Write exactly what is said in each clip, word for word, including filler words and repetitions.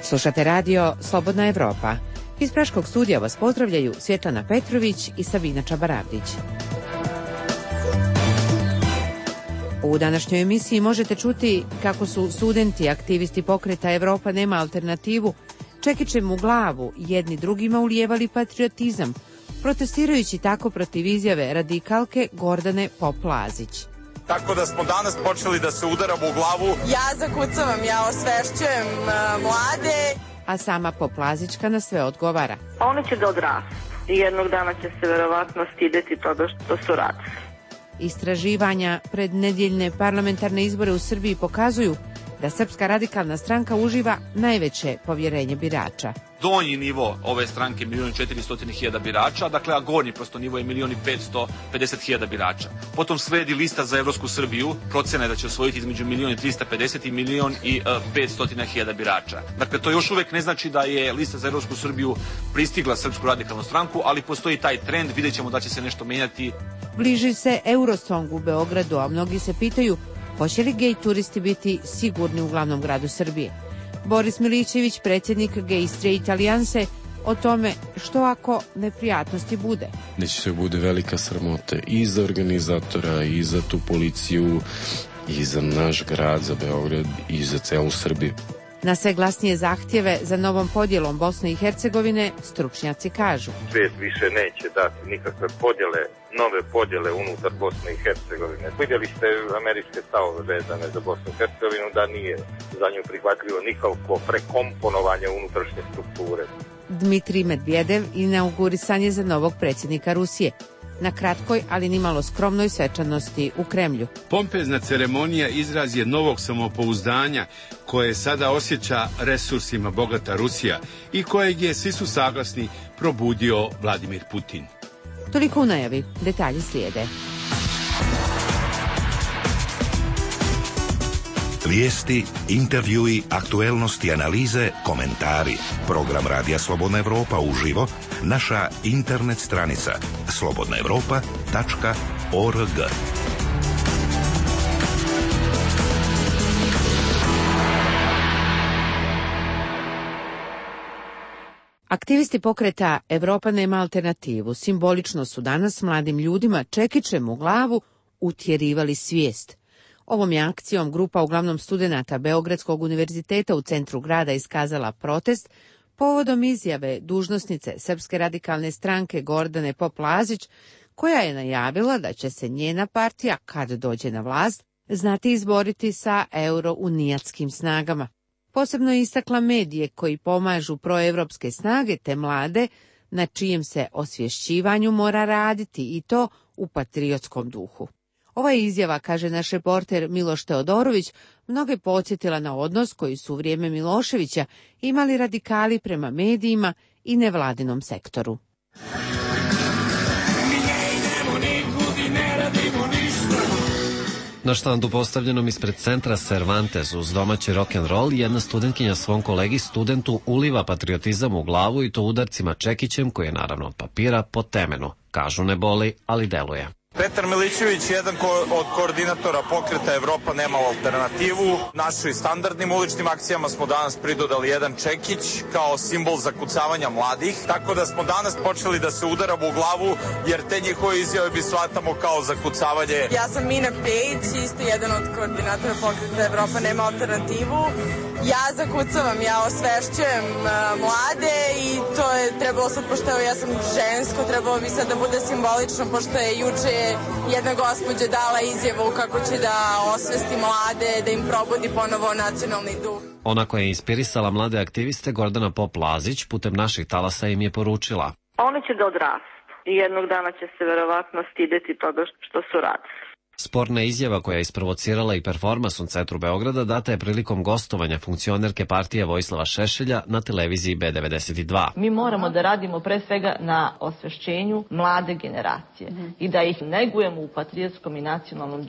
Slušate radio Slobodna Evropa. Iz Praškog studija vas pozdravljaju Svjetlana Petrović i Sabina Čabaravdić. U današnjoj emisiji možete čuti kako su studenti, aktivisti pokreta Evropa nema alternativu, čekićem u glavu jedni drugima ulijevali patriotizam, protestirajući tako protiv izjave radikalke Gordane Pop-Lazić. Tako da smo danas počeli da se udaramo u glavu. Ja zakucavam, ja osvešćujem uh, mlade. A sama Pop-Lazićka na sve odgovara. Oni će da odrastu i jednog dana će se verovatno stideti toga što su radili. Istraživanja pred nedjeljne parlamentarne izbore u Srbiji pokazuju da Srpska radikalna stranka uživa najveće povjerenje birača. Donji nivo ove stranke je milion i četiristo hiljada birača, dakle, a gornji prosto nivo je milion i petsto pedeset hiljada birača. Potom sledi lista za Evropsku Srbiju, procena je da će osvojiti između milion i trista pedeset i milion i petsto hiljada birača. Dakle, to još uvek ne znači da je lista za Evropsku Srbiju pristigla Srpsku radikalnu stranku, ali postoji taj trend, vidjet ćemo da će se nešto menjati. Bliži se Eurosong u Beogradu, a mnogi se pitaju hoće li gej turisti biti sigurni u glavnom gradu Srbije. Boris Milićević, predsjednik Gay Straight Alijanse, o tome što ako neprijatnosti bude. Neće se bude velika sramota i za organizatora, i za tu policiju, i za naš grad, za Beograd, i za celu Srbiju. Na sve glasnije zahtjeve za novom podjelom Bosne i Hercegovine stručnjaci kažu: svijet više neće dati nikakve podjele, nove podjele unutar Bosne i Hercegovine. Vidjeli ste američke stavove vezane za Bosnu i Hercegovinu, da nije za nju prihvatljivo nikakvo prekomponovanje unutrašnje strukture. Dmitrij Medvedev inaugurisan je za novog predsjednika Rusije. Na kratkoj, ali nimalo skromnoj svečanosti u Kremlju. Pompezna ceremonija izraz je novog samopouzdanja koje sada osjeća resursima bogata Rusija i kojeg je, svi su saglasni, probudio Vladimir Putin. Toliko u najavi, detalji slijede. Vijesti, intervjui, aktuelnosti, analize, komentari. Program Radija Slobodna Evropa uživo, naša internet stranica slobodna evropa tačka org. Aktivisti pokreta Evropa nema alternativu simbolično su danas mladim ljudima čekićem u glavu utjerivali svijest. Ovom je akcijom grupa uglavnom studenata Beogradskog univerziteta u centru grada iskazala protest povodom izjave dužnosnice Srpske radikalne stranke Gordane Pop-Lazić, koja je najavila da će se njena partija, kad dođe na vlast, znati izboriti sa eurounijatskim snagama. Posebno je istakla medije koji pomažu proevropske snage te mlade, na čijem se osvješćivanju mora raditi i to u patriotskom duhu. Ova izjava, kaže naš reporter Miloš Teodorović, mnoge podsjetila na odnos koji su u vrijeme Miloševića imali radikali prema medijima i nevladinom sektoru. Na štandu postavljenom ispred centra Cervantes uz domaći rock'n'roll jedna studentkinja svom kolegi studentu uliva patriotizam u glavu i to udarcima čekićem koji je naravno od papira po temenu. Kažu ne boli, ali deluje. Petar Milićević, jedan ko, od koordinatora pokreta Evropa nema alternativu. Našim standardnim uličnim akcijama smo danas pridodali jedan čekić kao simbol zakucavanja mladih. Tako da smo danas počeli da se udaramo u glavu, jer te njihove izjave bi shvatamo kao zakucavanje. Ja sam Mina Pejić, isto jedan od koordinatora pokreta Evropa nema alternativu. Ja zakucavam, ja osvešćujem uh, mlade i to je trebalo sad, pošto ja sam žensko, trebalo bi sad da bude simbolično, pošto je juče jedna gospođa dala izjavu kako će da osvesti mlade, da im probudi ponovo nacionalni duh. Ona koja je inspirisala mlade aktiviste, Gordana Pop-Lazić, putem naših talasa im je poručila: oni će da odrastu i jednog dana će se verovatno stideti toga što su radili. Sporna izjava koja je isprovocirala i performans u centru Beograda data je prilikom gostovanja funkcionerke partije Vojislava Šešelja na televiziji B devedeset dva. Mi moramo da radimo pre svega na osvešćenju mlade generacije mm. i da ih negujemo u patriotskom i nacionalnom duhu.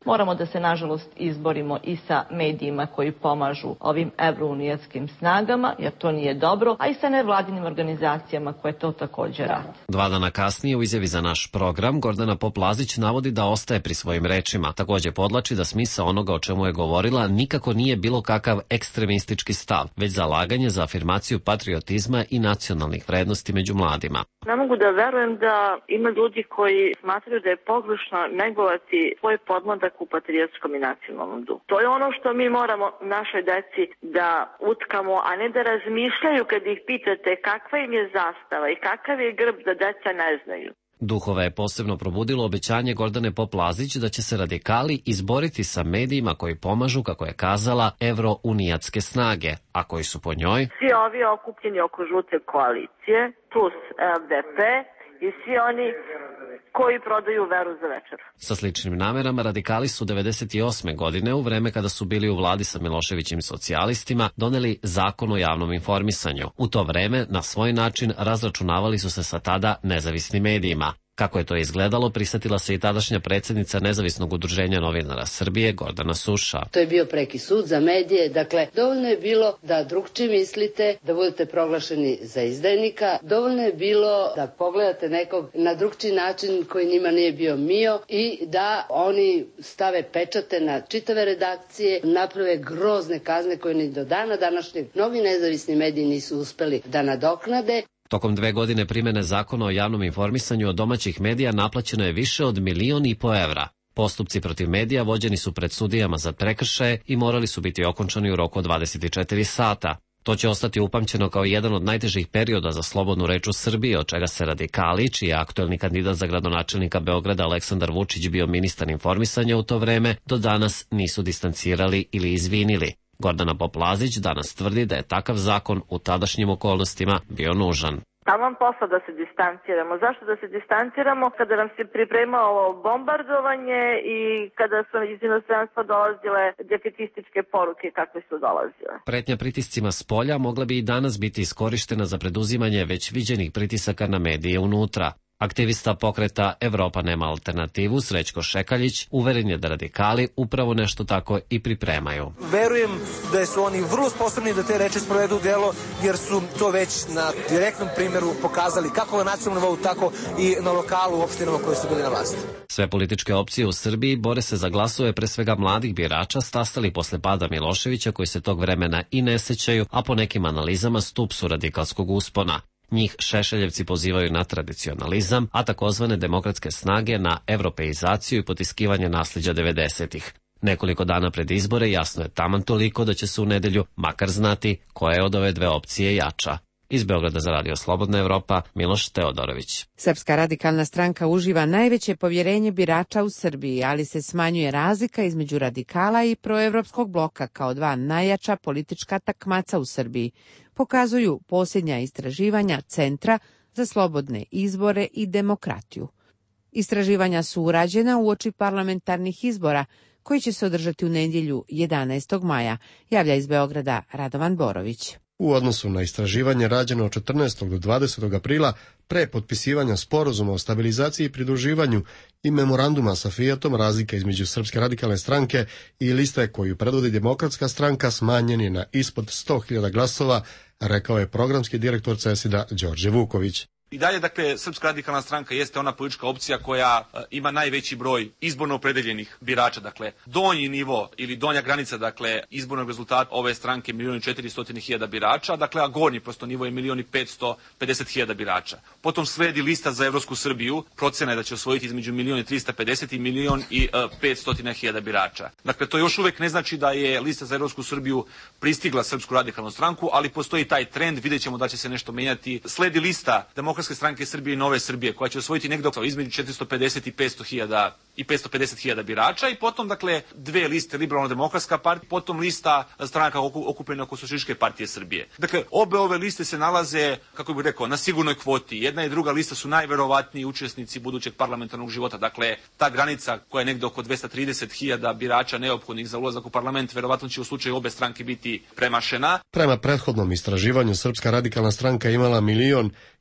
Moramo da se, nažalost, izborimo i sa medijima koji pomažu ovim evrounijatskim snagama, jer to nije dobro, a i sa nevladinim organizacijama koje to također rade. Dva dana kasnije u izjavi za naš program Gordana Pop-Lazić navodi da ostaje pri svojim rečima. Takođe podlači da smisao onoga o čemu je govorila nikako nije bilo kakav ekstremistički stav, već zalaganje za afirmaciju patriotizma i nacionalnih vrednosti među mladima. Ne mogu da verujem da ima ljudi koji smatraju da je pogrešno negovati svoj podmladak u patriotskom i nacionalnom duhu. To je ono što mi moramo našoj deci da utkamo, a ne da razmišljaju kad ih pitate kakva im je zastava i kakav je grb, da deca ne znaju. Duhova je posebno probudilo obećanje Gordane Pop-Lazić da će se radikali izboriti sa medijima koji pomažu, kako je kazala, evrounijatske snage, a koji su po njoj svi ovi okupljeni oko žute koalicije, plus L D P i svi oni koji prodaju veru za večer. Sa sličnim namerama radikali su devedeset osme godine, u vreme kada su bili u vladi sa Miloševićim socijalistima, doneli zakon o javnom informisanju. U to vreme, na svoj način, razračunavali su se sa tada nezavisnim medijima. Kako je to izgledalo, prisjetila se i tadašnja predsjednica Nezavisnog udruženja novinara Srbije, Gordana Suša. To je bio preki sud za medije, dakle, dovoljno je bilo da drugčije mislite, da budete proglašeni za izdajnika, dovoljno je bilo da pogledate nekog na drugčiji način koji njima nije bio mio i da oni stave pečate na čitave redakcije, naprave grozne kazne koje ni do dana današnjeg mnogi nezavisni mediji nisu uspeli da nadoknade. Tokom dve godine primene zakona o javnom informisanju od domaćih medija naplaćeno je više od milion i po evra. Postupci protiv medija vođeni su pred sudijama za prekršaje i morali su biti okončani u roku od dvadeset četiri sata. To će ostati upamćeno kao jedan od najtežih perioda za slobodnu reč u Srbiji, od čega se radikali, čiji je aktuelni kandidat za gradonačelnika Beograda Aleksandar Vučić bio ministar informisanja u to vreme, do danas nisu distancirali ili izvinili. Gordana Pop-Lazić danas tvrdi da je takav zakon u tadašnjim okolnostima bio nužan. Taman posla da se distanciramo. Zašto da se distanciramo? Kada nam se pripremalo bombardovanje i kada su iz inostranstva dolazile defetističke poruke kakve su dolazile. Pretnja pritiscima s polja mogla bi i danas biti iskorištena za preduzimanje već viđenih pritisaka na medije unutra. Aktivista pokreta Evropa nema alternativu, Srećko Šekaljić, uveren je da radikali upravo nešto tako i pripremaju. Verujem da su oni vrlo sposobni da te reči sprovedu u delo, jer su to već na direktnom primjeru pokazali kako na nacionalnom nivou, tako i na lokalu u opštinama koje su bili na vlasti. Sve političke opcije u Srbiji bore se za glasove pre svega mladih birača stasali posle pada Miloševića, koji se tog vremena i ne sećaju, a po nekim analizama stup su radikalskog uspona. Njih Šešeljevci pozivaju na tradicionalizam, a takozvane demokratske snage na evropeizaciju i potiskivanje nasljeđa devedesetih. Nekoliko dana pred izbore jasno je taman toliko da će se u nedelju makar znati koja je od ove dve opcije jača. Iz Beograda za Radio Slobodna Evropa, Miloš Teodorović. Srpska radikalna stranka uživa najveće povjerenje birača u Srbiji, ali se smanjuje razlika između radikala i proevropskog bloka kao dva najjača politička takmaca u Srbiji, pokazuju posljednja istraživanja Centra za slobodne izbore i demokratiju. Istraživanja su urađena uoči parlamentarnih izbora, koji će se održati u nedjelju jedanaestog maja, javlja iz Beograda Radovan Borović. U odnosu na istraživanje rađeno od četrnaestog do dvadesetog aprila pre potpisivanja sporazuma o stabilizaciji i pridruživanju i memoranduma sa Fijatom, razlika između Srpske radikalne stranke i liste koju predvodi Demokratska stranka smanjen je na ispod sto hiljada glasova, rekao je programski direktor CESID-a Đorđe Vuković. I dalje, dakle, Srpska radikalna stranka jeste ona politička opcija koja e, ima najveći broj izborno opredeljenih birača. Dakle, donji nivo ili donja granica, dakle, izbornog rezultata ove stranke milion i četiristo hiljada birača, dakle, a gornji prosto nivo je milion i petsto pedeset hiljada birača. Potom sledi lista za Evropsku Srbiju, procena je da će osvojiti između milion i trista pedeset i milion i petsto hiljada birača. Dakle, to još uvek ne znači da je lista za Evropsku Srbiju pristigla Srpsku radikalnu stranku, ali postoji taj trend, vidjet ćemo da će se nešto menjati. Sledi lista Demokratske stranke Srbije i Nove Srbije, koja će osvojiti negdje između četiristo pedeset i petsto hiljada i petsto pedeset hiljada birača, i potom, dakle, dve liste, Liberalno-demokratska partija, potom lista stranaka okupljena oko Socijalističke partije Srbije. Dakle, obe ove liste se nalaze, kako bih rekao, na sigurnoj kvoti. Jedna i druga lista su najverovatniji učesnici budućeg parlamentarnog života. Dakle, ta granica koja je negdje oko dvesta trideset hiljada birača neophodnih za ulazak u parlament, verovatno će u slučaju obe stranke biti premašena. Prema prethodnom istraživanju, Srpska radikalna stranka imala milion i četiristo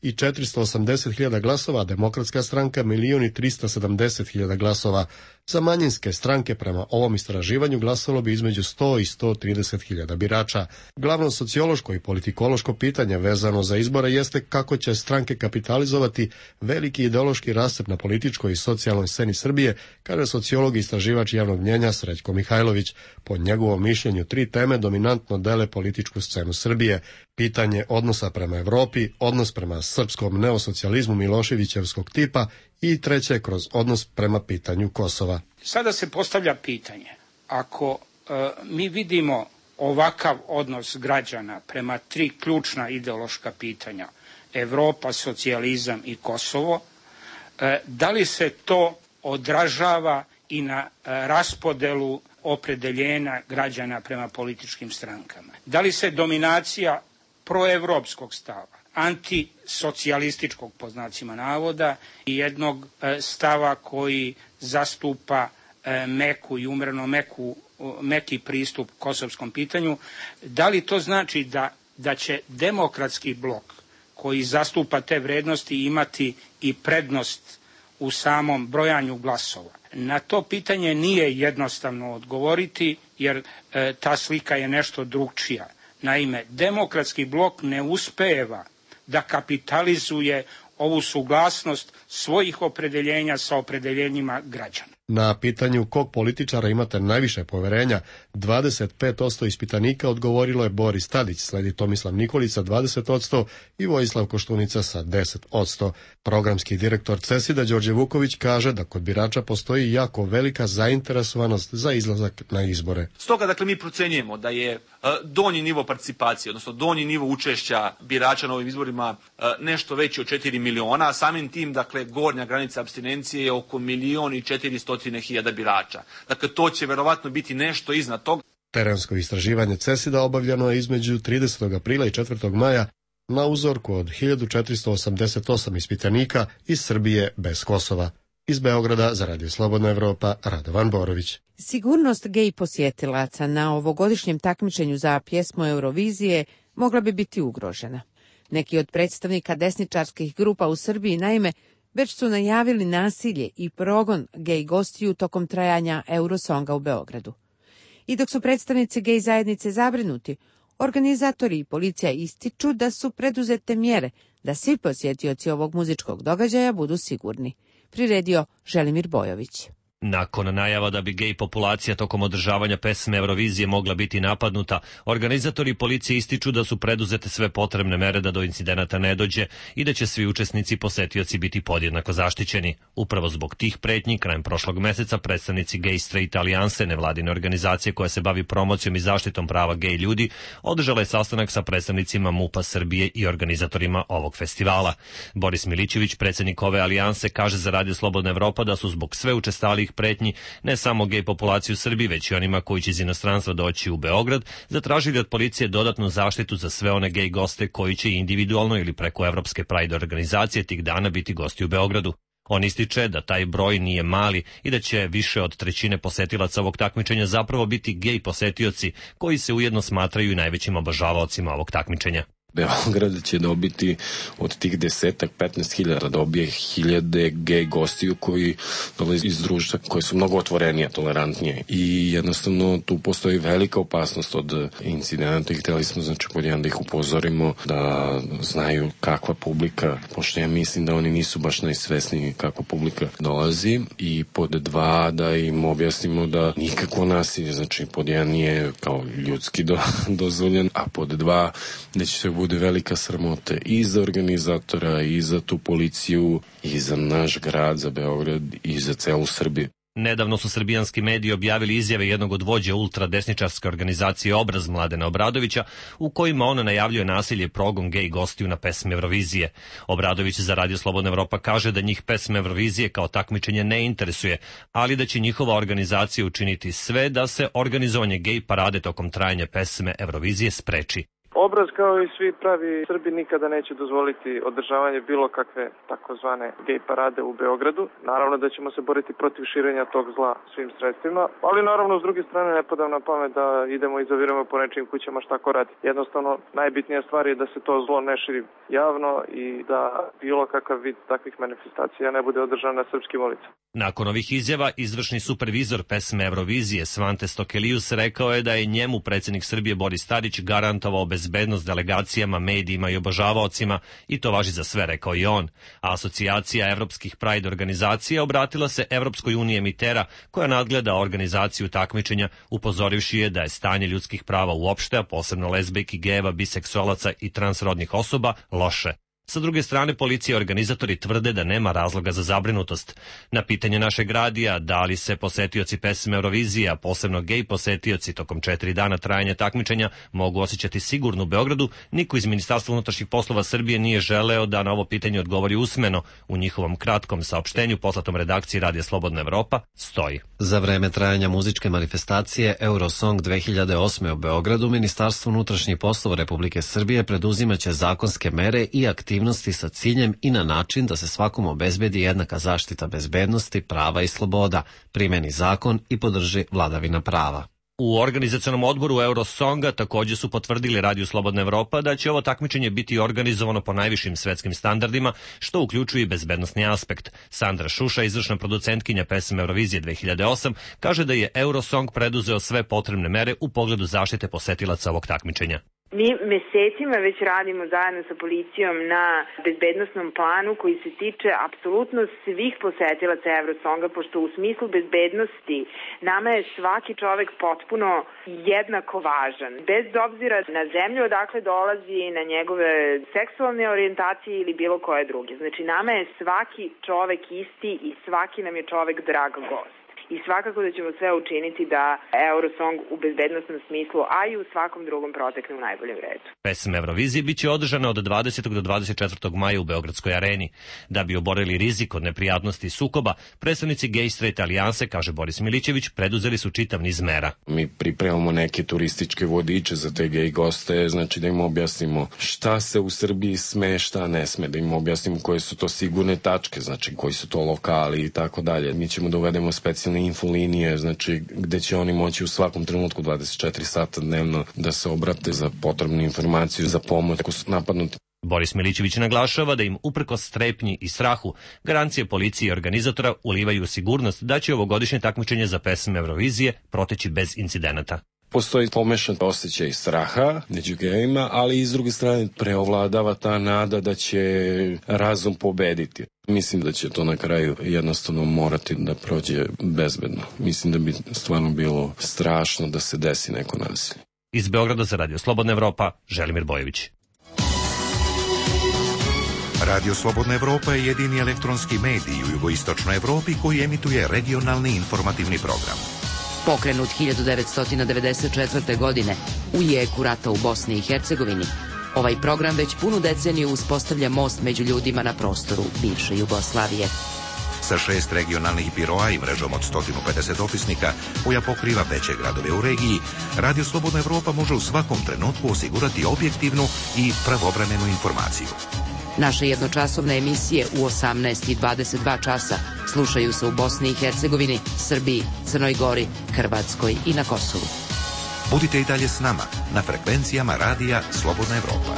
četiristo osamdeset hiljada glasova, a Demokratska stranka milion i tristo sedamdeset hiljada glasova. Za manjinske stranke prema ovom istraživanju glasalo bi između sto i sto trideset hiljada birača. Glavno sociološko i politikološko pitanje vezano za izbore jeste kako će stranke kapitalizovati veliki ideološki rascep na političkoj i socijalnoj sceni Srbije, kaže sociolog i istraživač javnog mnjenja Srećko Mihajlović. Po njegovom mišljenju tri teme dominantno dele političku scenu Srbije. Pitanje odnosa prema Evropi, odnos prema srpskom neosocijalizmu Miloševićevskog tipa i treće kroz odnos prema pitanju Kosova. Sada se postavlja pitanje, ako e, mi vidimo ovakav odnos građana prema tri ključna ideološka pitanja, Evropa, socijalizam i Kosovo, e, da li se to odražava i na e, raspodelu opredeljenja građana prema političkim strankama? Da li se dominacija proevropskog stava, antisocijalističkog po znacima navoda i jednog e, stava koji zastupa e, meku i umjereno meku, meki pristup kosovskom pitanju, da li to znači da, da će demokratski blok koji zastupa te vrednosti imati i prednost u samom brojanju glasova? Na to pitanje nije jednostavno odgovoriti, jer e, ta slika je nešto drugčija. Naime, demokratski blok ne uspeva da kapitalizuje ovu suglasnost svojih opredeljenja sa opredeljenjima građana. Na pitanju kog političara imate najviše poverenja, dvadeset pet posto ispitanika odgovorilo je Boris Tadić, sledi Tomislav Nikolić sa dvadeset posto i Vojislav Koštunica sa deset posto. Programski direktor CESID-a Đorđe Vuković kaže da kod birača postoji jako velika zainteresovanost za izlazak na izbore. Stoga, dakle, mi procenjujemo da je donji nivo participacije, odnosno donji nivo učešća birača na ovim izborima nešto veći od četiri miliona, a samim tim, dakle, gornja granica apstinencije je oko milion i četiristo hiljada birača. Dakle, to će verovatno biti nešto iznad toga. Terensko istraživanje CESID-a obavljeno je između tridesetog aprila i četvrtog maja na uzorku od hiljadu četiristo osamdeset osam ispitanika iz Srbije bez Kosova. Iz Beograda za Radio Slobodna Evropa, Radovan Borović. Sigurnost gej posjetilaca na ovogodišnjem takmičenju za pjesmu Eurovizije mogla bi biti ugrožena. Neki od predstavnika desničarskih grupa u Srbiji, naime, već su najavili nasilje i progon gej gostiju tokom trajanja Eurosonga u Beogradu. I dok su predstavnici gej zajednice zabrinuti, organizatori i policija ističu da su preduzete mjere da svi posjetioci ovog muzičkog događaja budu sigurni. Priredio Želimir Bojović. Nakon najava da bi gej populacija tokom održavanja pesme Eurovizije mogla biti napadnuta, organizatori policije ističu da su preduzete sve potrebne mere da do incidenata ne dođe i da će svi učesnici posetioci biti podjednako zaštićeni. Upravo zbog tih pretnji, krajem prošlog meseca, predstavnici Gay Straight Alijanse, nevladine organizacije koja se bavi promocijom i zaštitom prava gej ljudi, održala je sastanak sa predstavnicima MUP-a Srbije i organizatorima ovog festivala. Boris Milićević, predsjednik ove alijanse, kaže za Radio Slobodna Evropa da su zbog sve učestalih pretnji ne samo gej populaciju u Srbiji, već i onima koji će iz inostranstva doći u Beograd, zatražili od policije dodatnu zaštitu za sve one gej goste koji će individualno ili preko Evropske Pride organizacije tih dana biti gosti u Beogradu. On ističe da taj broj nije mali i da će više od trećine posetilaca ovog takmičenja zapravo biti gej posetioci koji se ujedno smatraju i najvećim obožavaocima ovog takmičenja. Beograd će dobiti od tih desetak, petnaest hiljada, dobije hiljade gej gostiju koji dolaze iz društva koje su mnogo otvorenije, tolerantnije i jednostavno tu postoji velika opasnost od incidenta i htjeli smo znači pod jedan da ih upozorimo da znaju kakva publika, pošto ja mislim da oni nisu baš najsvesniji kako publika dolazi i pod dva da im objasnimo da nikakvo nasilje, znači pod jedan nije kao ljudski do, dozvoljen, a pod dva da će se bude velika sramota i za organizatora, i za tu policiju, i za naš grad, za Beograd, i za celu Srbiju. Nedavno su srbijanski mediji objavili izjave jednog od vođa ultradesničarske organizacije Obraz Mladena Obradovića, u kojima on najavljuje nasilje i progon gej gostiju na pesmi Eurovizije. Obradović za Radio Slobodna Evropa kaže da njih pesme Eurovizije kao takmičenje ne interesuje, ali da će njihova organizacija učiniti sve da se organizovanje gej parade tokom trajanja pesme Eurovizije spreči. obraz kao i svi pravi Srbi nikada neće dozvoliti održavanje bilo kakve takozvane gej parade u Beogradu. Naravno da ćemo se boriti protiv širenja tog zla svim sredstvima, ali naravno s druge strane ne pada na pamet da idemo i zaviramo po nečim kućama šta ko radi. Jednostavno najbitnija stvar je da se to zlo ne širi javno i da bilo kakav vid takvih manifestacija ne bude održan na srpskim ulicama. Nakon ovih izjava, izvršni supervizor pesme Eurovizije Svante Stokelius rekao je da je njemu predsjednik Srbije Boris Tadić garantovao bezbednost delegacijama, medijima i obožavaocima i to važi za sve, rekao i on. A asocijacija evropskih Pride organizacija obratila se Evropskoj uniji emitera koja nadgleda organizaciju takmičenja, upozorivši je da je stanje ljudskih prava uopšte, a posebno lezbijki, gejeva, biseksualaca i transrodnih osoba, loše. Sa druge strane, policija i organizatori tvrde da nema razloga za zabrinutost. Na pitanje našeg radija da li se posetioci pesme Eurovizija, posebno gej posetioci tokom četiri dana trajanja takmičenja, mogu osjećati sigurno u Beogradu, niko iz Ministarstva unutrašnjih poslova Srbije nije želeo da na ovo pitanje odgovori usmeno. U njihovom kratkom saopštenju poslatom redakciji Radija Slobodna Evropa stoji: Za vreme trajanja muzičke manifestacije Eurosong dve hiljade osme u Beogradu, Ministarstvo unutrašnjih poslova Republike Srbije preduzimaće zakonske mere i aktivnosti sa ciljem i na način da se svakom obezbedi jednaka zaštita bezbednosti, prava i sloboda, primeni zakon i podrži vladavina prava. U organizacionom odboru Eurosonga također su potvrdili Radiju Slobodna Evropa da će ovo takmičenje biti organizovano po najvišim svetskim standardima, što uključuje i bezbednosni aspekt. Sandra Šuša, izvršna producentkinja pesme Eurovizije dve hiljade osam, kaže da je Eurosong preduzeo sve potrebne mere u pogledu zaštite posetilaca ovog takmičenja. Mi mesecima već radimo zajedno sa policijom na bezbednosnom planu koji se tiče apsolutno svih posetilaca Eurosonga, pošto u smislu bezbednosti nama je svaki čovek potpuno jednako važan. Bez obzira na zemlju odakle dolazi, na njegove seksualne orijentacije ili bilo koje druge. Znači nama je svaki čovek isti i svaki nam je čovek drag gost. I svakako da ćemo sve učiniti da Eurosong u bezbednostnom smislu, a i u svakom drugom protekne u najboljem redu. Pesma Eurovizije biće održana od dvadesetog do dvadeset četvrtog maja u Beogradskoj areni. Da bi oborili rizik od neprijatnosti i sukoba, predstavnici Gay Straight alijanse, kaže Boris Milićević, preduzeli su čitav niz mera. Mi pripremamo neke turističke vodiče za te gej goste, znači da im objasnimo šta se u Srbiji sme, šta ne sme, da im objasnimo koje su to sigurne tačke, znači koji su to lokali i tako dalje. Mi ćemo da uvedemo specijalne infolinije, znači gde će oni moći u svakom trenutku dvadeset četiri sata dnevno da se obrate za potrebnu informaciju, za pomoć ako su napadnuti. Boris Milićević naglašava da im uprkos strepnji i strahu garancije policije i organizatora ulivaju sigurnost da će ovogodišnje takmičenje za pesme Eurovizije proteći bez incidenata. Postoji pomešan osjećaj straha među gejima, ali i s druge strane preovladava ta nada da će razum pobediti. Mislim da će to na kraju jednostavno morati da prođe bezbedno. Mislim da bi stvarno bilo strašno da se desi neko nasilje. Iz Beograda za Radio Slobodna Evropa, Želimir Bojević. Radio Slobodna Evropa je jedini elektronski medij u jugoistočnoj Evropi koji emituje regionalni informativni program. Pokrenut hiljadu devetsto devedeset četvrte. godine u jeku rata u Bosni i Hercegovini, ovaj program već punu deceniju uspostavlja most među ljudima na prostoru bivše Jugoslavije. Sa šest regionalnih biroa i mrežom od sto pedeset opisnika koja pokriva veće gradove u regiji, Radio Slobodna Evropa može u svakom trenutku osigurati objektivnu i pravovremenu informaciju. Naše jednočasovne emisije u osamnaest i dvadeset dva časa slušaju se u Bosni i Hercegovini, Srbiji, Crnoj Gori, Hrvatskoj i na Kosovu. Budite i dalje s nama na frekvencijama Radija Slobodna Evropa.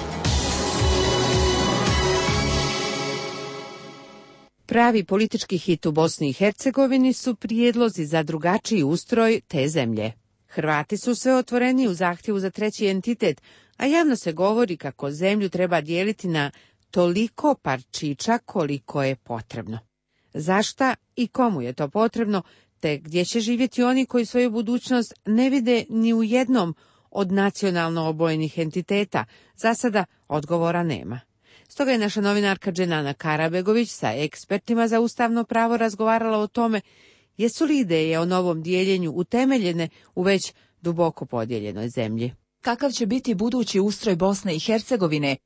Pravi politički hit u Bosni i Hercegovini su prijedlozi za drugačiji ustroj te zemlje. Hrvati su sve otvoreni u zahtjevu za treći entitet, a javno se govori kako zemlju treba dijeliti na toliko parčića koliko je potrebno. Zašta i komu je to potrebno, te gdje će živjeti oni koji svoju budućnost ne vide ni u jednom od nacionalno obojenih entiteta, za sada odgovora nema. Stoga je naša novinarka Dženana Karabegović sa ekspertima za ustavno pravo razgovarala o tome jesu li ideje o novom dijeljenju utemeljene u već duboko podijeljenoj zemlji. Kakav će biti budući ustroj Bosne i Hercegovine,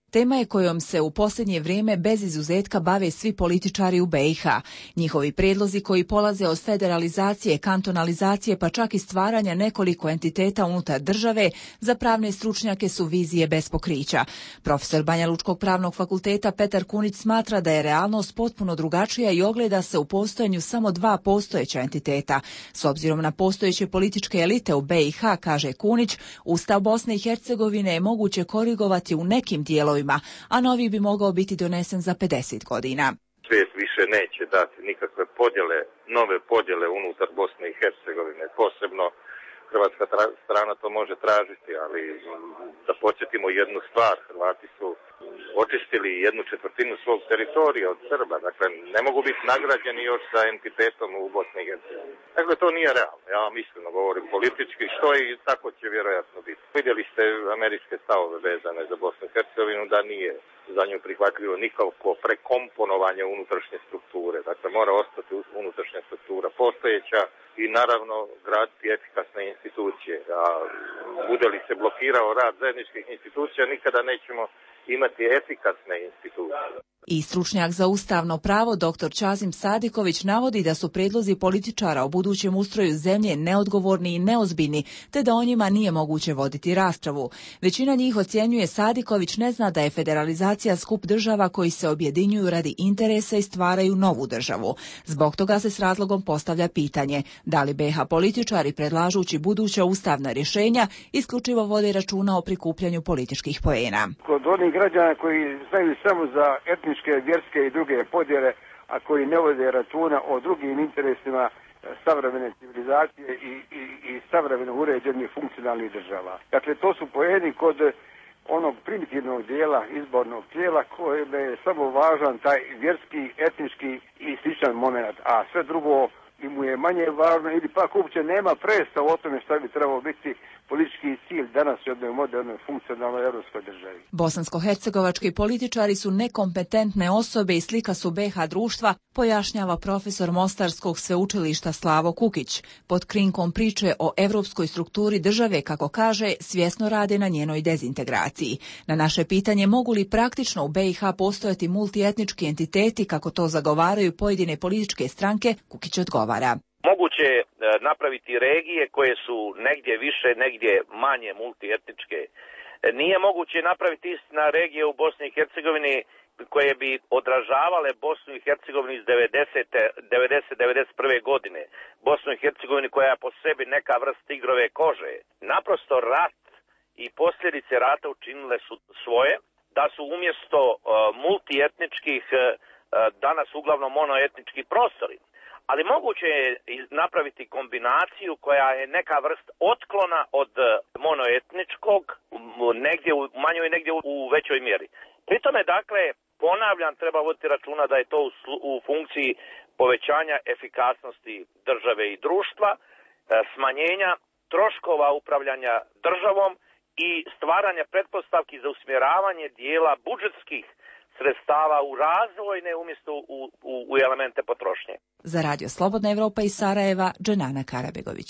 Tema je kojom se u posljednje vrijeme bez izuzetka bave svi političari u B i H. Njihovi prijedlozi koji polaze od federalizacije, kantonalizacije pa čak i stvaranja nekoliko entiteta unutar države za pravne stručnjake su vizije bez pokrića. Profesor Banja Lučkog pravnog fakulteta Petar Kunić smatra da je realnost potpuno drugačija i ogleda se u postojanju samo dva postojeća entiteta. S obzirom na postojeće političke elite u B i H, kaže Kunić, Ustav Bosne i Hercegovine je moguće korigovati u nekim dijelovima, a novi bi mogao biti donesen za pedeset godina. Svijet više neće dati nikakve podjele, nove podjele unutar Bosne i Hercegovine. Posebno hrvatska strana to može tražiti, ali da podsjetimo jednu stvar, Hrvati su očistili jednu četvrtinu svog teritorija od Srba, dakle ne mogu biti nagrađeni još sa entitetom u Bosni i Hercegovini. Dakle, to nije realno, ja vam iskreno govorim politički, što i tako će vjerojatno biti. Vidjeli ste američke stavove vezane za Bosnu i Hercegovinu, da nije za nju prihvatljivo nikako prekomponovanje unutrašnje strukture, dakle mora ostati unutrašnja struktura postojeća i naravno graditi efikasne institucije. A bude li se blokirao rad zajedničkih institucija, nikada nećemo imati efikasne institucije. I stručnjak za ustavno pravo dr Čazim Sadiković navodi da su prijedlozi političara o budućem ustroju zemlje neodgovorni i neozbiljni, te da o njima nije moguće voditi raspravu. Većina njih, ocjenjuje Sadiković, ne zna da je federalizacija skup država koji se objedinjuju radi interesa i stvaraju novu državu. Zbog toga se s razlogom postavlja pitanje da li B i H političari, predlažući buduća ustavna rješenja, isključivo vode računa o prikupljanju političkih poena. Kod onih građana koji znaju samo za etničke, vjerske i druge podjele, a koji ne vode računa o drugim interesima savremene civilizacije i, i, i savremeno uređenih funkcionalnih država. Dakle, to su poeni kod onog primitivnog dijela izbornog tijela kojem je samo važan taj vjerski, etnički i sličan moment, a sve drugo i mu je manje važno ili pak uopće nema predstav o tome šta bi trebalo biti politički cilj danas u jednoj modernoj funkcionalnoj europskoj državi. Bosansko-hercegovački političari su nekompetentne osobe i slika su B i H društva, pojašnjava profesor Mostarskog sveučilišta Slavo Kukić. Pod krinkom priče o evropskoj strukturi države, kako kaže, svjesno rade na njenoj dezintegraciji. Na naše pitanje mogu li praktično u B i H postojati multietnički entiteti, kako to zagovaraju pojedine političke stranke, Kukić odgovara. Moguće je napraviti regije koje su negdje više, negdje manje multietničke. Nije moguće napraviti istina regije u Bosni i Hercegovini koje bi odražavale Bosnu i Hercegovinu iz devedesete, devedeset, devedeset prve godine. Bosnu i Hercegovini koja je po sebi neka vrsta tigrove kože. Naprosto rat i posljedice rata učinile su svoje, da su umjesto uh, multietničkih uh, danas uglavnom monoetnički prostori. Ali moguće je napraviti kombinaciju koja je neka vrsta otklona od monoetničkog, negdje u manjoj, negdje u većoj mjeri. Pri tome, dakle, ponavljam, treba voditi računa da je to u, u funkciji povećanja efikasnosti države i društva, smanjenja troškova upravljanja državom i stvaranja pretpostavki za usmjeravanje dijela budžetskih sredstava u razvojne umjesto u, u, u elemente potrošnje. Za Radio Slobodna Evropa iz Sarajeva, Dženana Karabegović.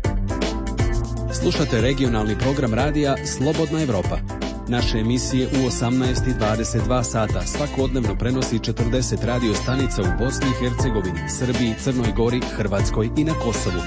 Slušate regionalni program radija Slobodna Evropa. Naše emisije u osamnaest i dvadeset dva sata svakodnevno prenosi četrdeset radio stanica u Bosni i Hercegovini, Srbiji, Crnoj Gori, Hrvatskoj i na Kosovu.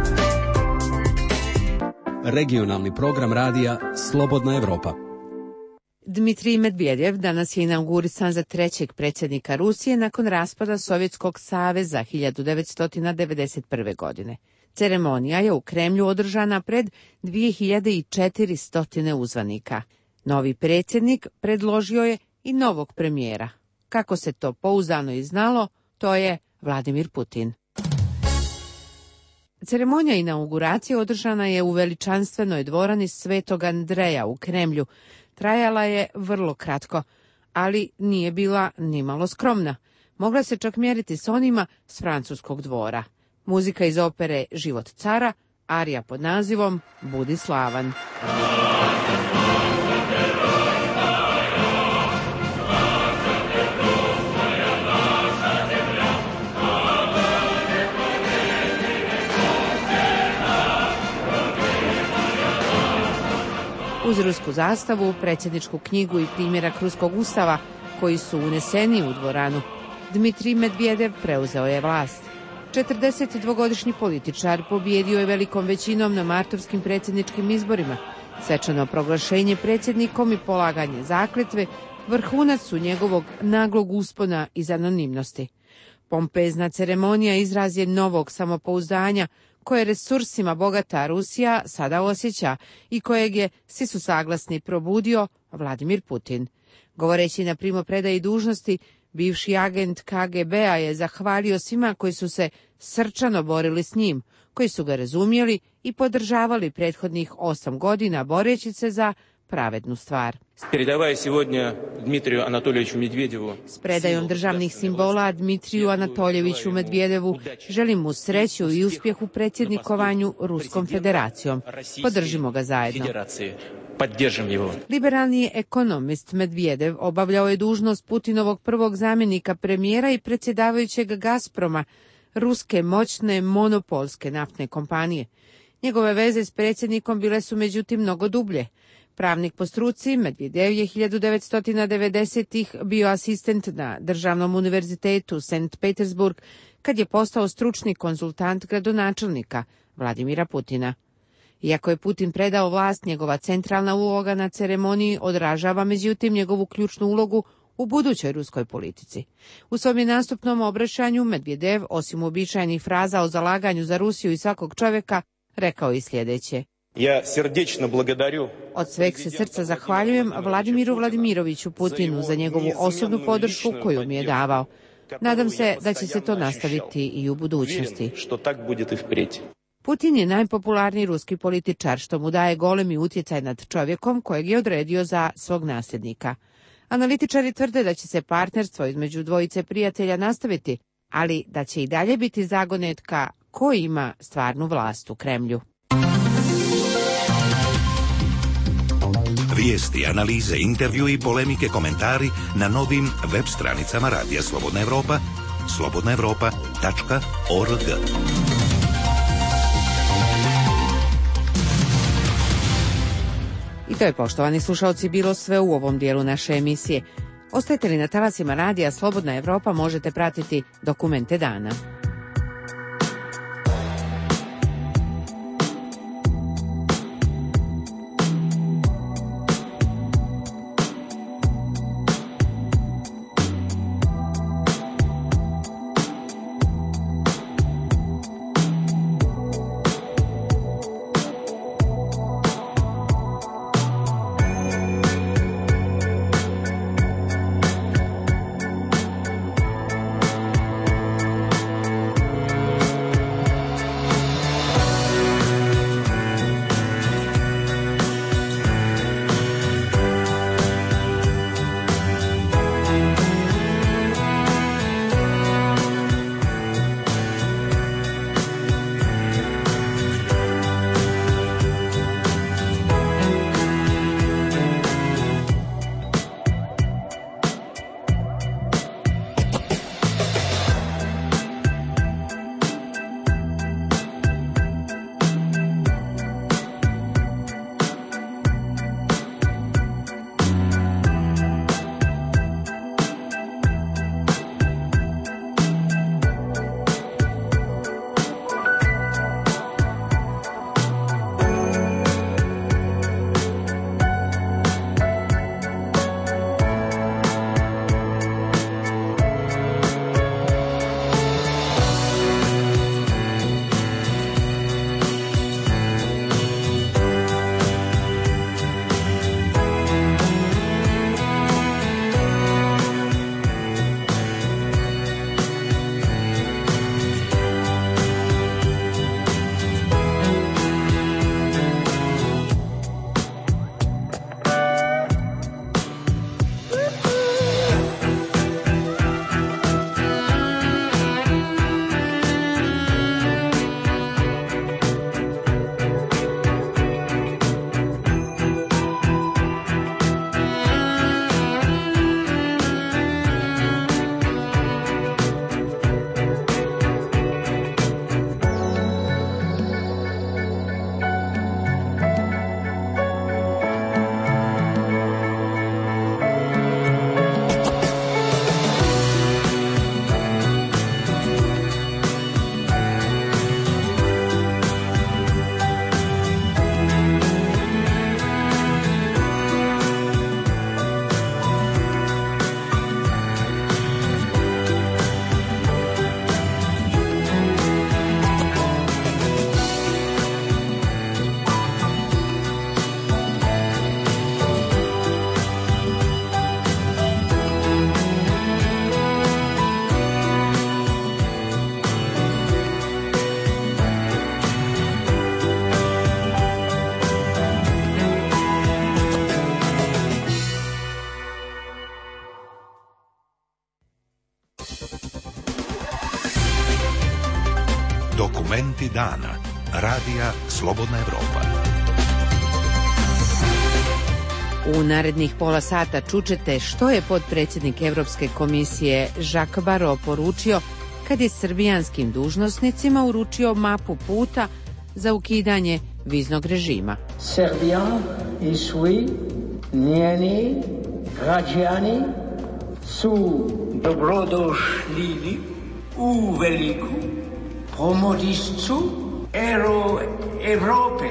Regionalni program radija Slobodna Evropa. Dmitrij Medvedev danas je inaugurisan za trećeg predsjednika Rusije nakon raspada Sovjetskog saveza hiljadu devetsto devedeset prve. godine. Ceremonija je u Kremlju održana pred dvije hiljade četiristo uzvanika. Novi predsjednik predložio je i novog premijera. Kako se to pouzdano i znalo, to je Vladimir Putin. Ceremonija inauguracije održana je u veličanstvenoj dvorani Svetog Andreja u Kremlju. Trajala je vrlo kratko, ali nije bila nimalo skromna. Mogla se čak mjeriti s onima s francuskog dvora. Muzika iz opere Život cara, arija pod nazivom Budi slavan. Uz uz rusku zastavu, predsjedničku knjigu i primjerak ruskog ustava koji su uneseni u dvoranu. Dmitrij Medvedev preuzeo je vlast. četrdesetdvogodišnji političar pobjedio je velikom većinom na martovskim predsjedničkim izborima. Svečano proglašenje predsjednikom i polaganje zakletve vrhunac su njegovog naglog uspona iz anonimnosti. Pompezna ceremonija izraz je novog samopouzdanja koje resursima bogata Rusija sada osjeća i kojeg je, svi su saglasni, probudio Vladimir Putin. Govoreći na primopredaji dužnosti, bivši agent K G B-a je zahvalio svima koji su se srčano borili s njim, koji su ga razumjeli i podržavali prethodnih osam godina boreći se za pravednu stvar. S predajom državnih simbola Dmitriju Anatoljeviću Medvedevu želim mu sreću i uspjeh u predsjednikovanju Ruskom federacijom. Podržimo ga zajedno. Liberalni ekonomist Medvedev obavljao je dužnost Putinovog prvog zamjenika premijera i predsjedavajućeg Gazproma, ruske moćne monopolske naftne kompanije. Njegove veze s predsjednikom bile su međutim mnogo dublje. Pravnik po struci, Medvedev je hiljadu devetsto devedesetih bio asistent na Državnom univerzitetu Sankt Petersburg kad je postao stručni konzultant gradonačelnika Vladimira Putina. Iako je Putin predao vlast, njegova centralna uloga na ceremoniji odražava međutim njegovu ključnu ulogu u budućoj ruskoj politici. U svom je nastupnom obraćanju Medvedev, osim uobičajenih fraza o zalaganju za Rusiju i svakog čovjeka, rekao i sljedeće. Ja srdečno благодарю. Od sveg se srca zahvaljujem Vladimiru Vladimiroviću Putinu za njegovu osobnu podršku koju mi je davao. Nadam se da će se to nastaviti i u budućnosti. Putin je najpopularniji ruski političar, što mu daje golemi utjecaj nad čovjekom kojeg je odredio za svog nasljednika. Analitičari tvrde da će se partnerstvo između dvojice prijatelja nastaviti, ali da će i dalje biti zagonetka ko ima stvarnu vlast u Kremlju. Vijesti, analize, intervju i polemike, komentari na novim web stranicama Radija Slobodna Evropa, slobodna evropa tačka org. I to je, poštovani slušalci, bilo sve u ovom dijelu naše emisije. Ostajete li na talasima Radija Slobodna Evropa, možete pratiti Dokumente dana. Dokumenti dana. Radija Slobodna Evropa. U narednih pola sata čućete što je potpredsjednik Evropske komisije Jacques Barrot poručio kad je srbijanskim dužnosnicima uručio mapu puta za ukidanje viznog režima. Srbija i svi njeni građani su dobrodošli u veliku pomodišću Evrope.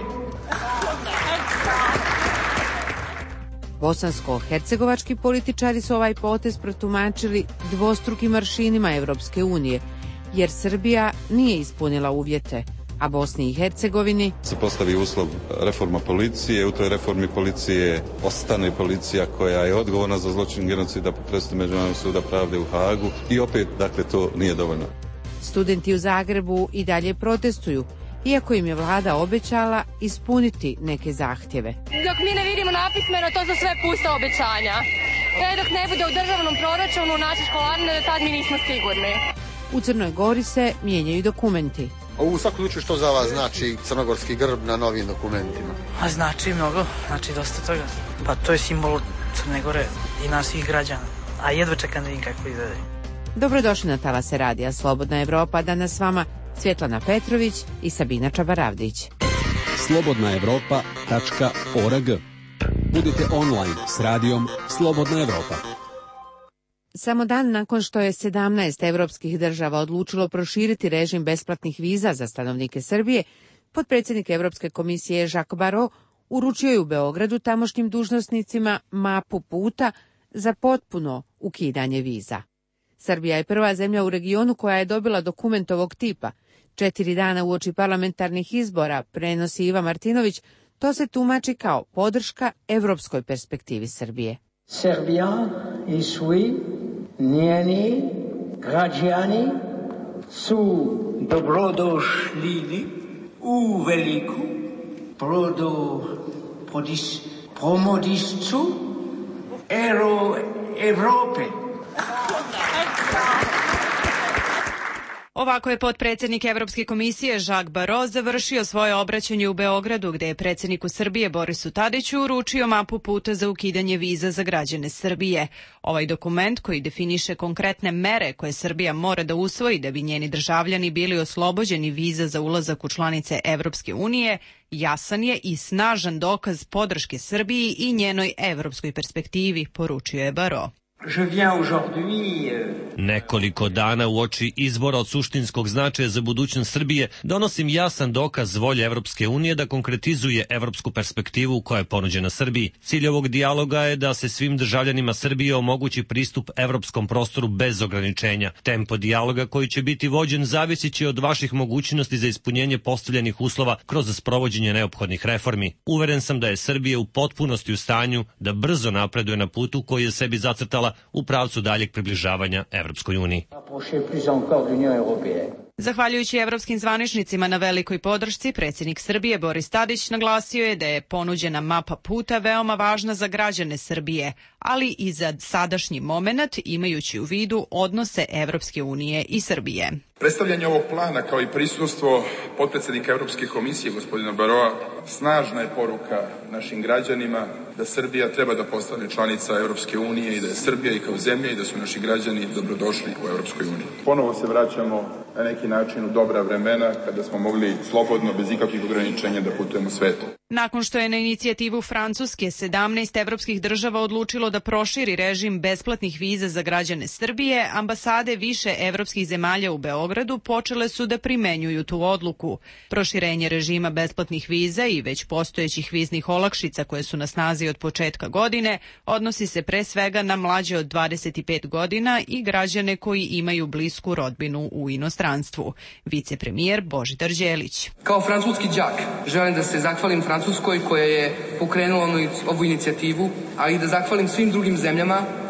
Bosansko-hercegovački političari su ovaj potez protumačili dvostrukim aršinima Evropske unije, jer Srbija nije ispunila uvjete, a Bosni i Hercegovini se postavi uslov reforma policije, u toj reformi policije ostane policija koja je odgovorna za zločin genocida po presudi Međunarodnog suda pravde u Hagu i opet, dakle, to nije dovoljno. Studenti u Zagrebu i dalje protestuju, iako im je vlada obećala ispuniti neke zahtjeve. Dok mi ne vidimo napismeno, to su sve pusta obećanja. E, dok ne bude u državnom proračunu naše školarine, do tad mi nismo sigurni. U Crnoj Gori se mijenjaju dokumenti. U svakom slučaju što za vas znači crnogorski grb na novim dokumentima? A znači mnogo, znači dosta toga. Pa to je simbol Crne Gore i nas svih građana. A jedva čekam da vidim kako izgleda. Dobrodošli na talase radija Slobodna Evropa, danas s vama Svjetlana Petrović i Sabina Čabaravdić. slobodna evropa tačka org. Budite online s radijom Slobodna Evropa. Samo dan nakon što je sedamnaest evropskih država odlučilo proširiti režim besplatnih viza za stanovnike Srbije, potpredsjednik Evropske komisije Jacques Barrot uručio je u Beogradu tamošnjim dužnosnicima mapu puta za potpuno ukidanje viza. Srbija je prva zemlja u regionu koja je dobila dokument ovog tipa. Četiri dana uoči parlamentarnih izbora, prenosi Iva Martinović, to se tumači kao podrška evropskoj perspektivi Srbije. Srbija i svi njeni građani su dobrodošli u veliku pomodišću Evrope. Ovako je potpredsjednik Evropske komisije Jacques Barrot završio svoje obraćanje u Beogradu, gde je predsjedniku Srbije Borisu Tadiću uručio mapu puta za ukidanje viza za građane Srbije. Ovaj dokument, koji definiše konkretne mere koje Srbija mora da usvoji da bi njeni državljani bili oslobođeni viza za ulazak u članice Evropske unije, jasan je i snažan dokaz podrške Srbiji i njenoj evropskoj perspektivi, poručio je Barrot. Nekoliko dana uoči izbora od suštinskog značaja za budućnost Srbije donosim jasan dokaz volje Evropske unije da konkretizuje evropsku perspektivu koja je ponuđena Srbiji. Cilj ovog dijaloga je da se svim državljanima Srbije omogući pristup evropskom prostoru bez ograničenja. Tempo dijaloga koji će biti vođen zavisit će od vaših mogućnosti za ispunjenje postavljenih uslova kroz sprovođenje neophodnih reformi. Uveren sam da je Srbija u potpunosti u stanju da brzo napreduje na putu koji je sebi zacrtala u pravcu daljeg približavanja Evropskoj uniji. Zahvaljujući evropskim zvaničnicima na velikoj podršci, predsjednik Srbije Boris Tadić naglasio je da je ponuđena mapa puta veoma važna za građane Srbije, ali i za sadašnji moment, imajući u vidu odnose Evropske unije i Srbije. Predstavljanje ovog plana kao i prisustvo potpredsjednika Evropske komisije gospodina Barrota snažna je poruka našim građanima da Srbija treba da postane članica Evropske unije i da je Srbija i kao zemlja i da su naši građani dobrodošli u Evropskoj uniji. Ponovo se vraćamo na neki način u dobra vremena kada smo mogli slobodno, bez ikakvih ograničenja da putujemo svetom. Nakon što je na inicijativu Francuske sedamnaest evropskih država odlučilo da proširi režim besplatnih viza za građane Srbije, ambasade više evropskih zemalja u Beogradu počele su da primenjuju tu odluku. Proširenje režima besplatnih viza i već postojećih viznih olakšica koje su na snazi od početka godine odnosi se pre svega na mlađe od dvadeset pet godina i građane koji imaju blisku rodbinu u inostranstvu. Vicepremijer Božidar Đelić. Kao francuski đak želim da se zahvalim Francuskoj koja je pokrenula ovu inicijativu, ali i da zahvalim svim drugim zemljama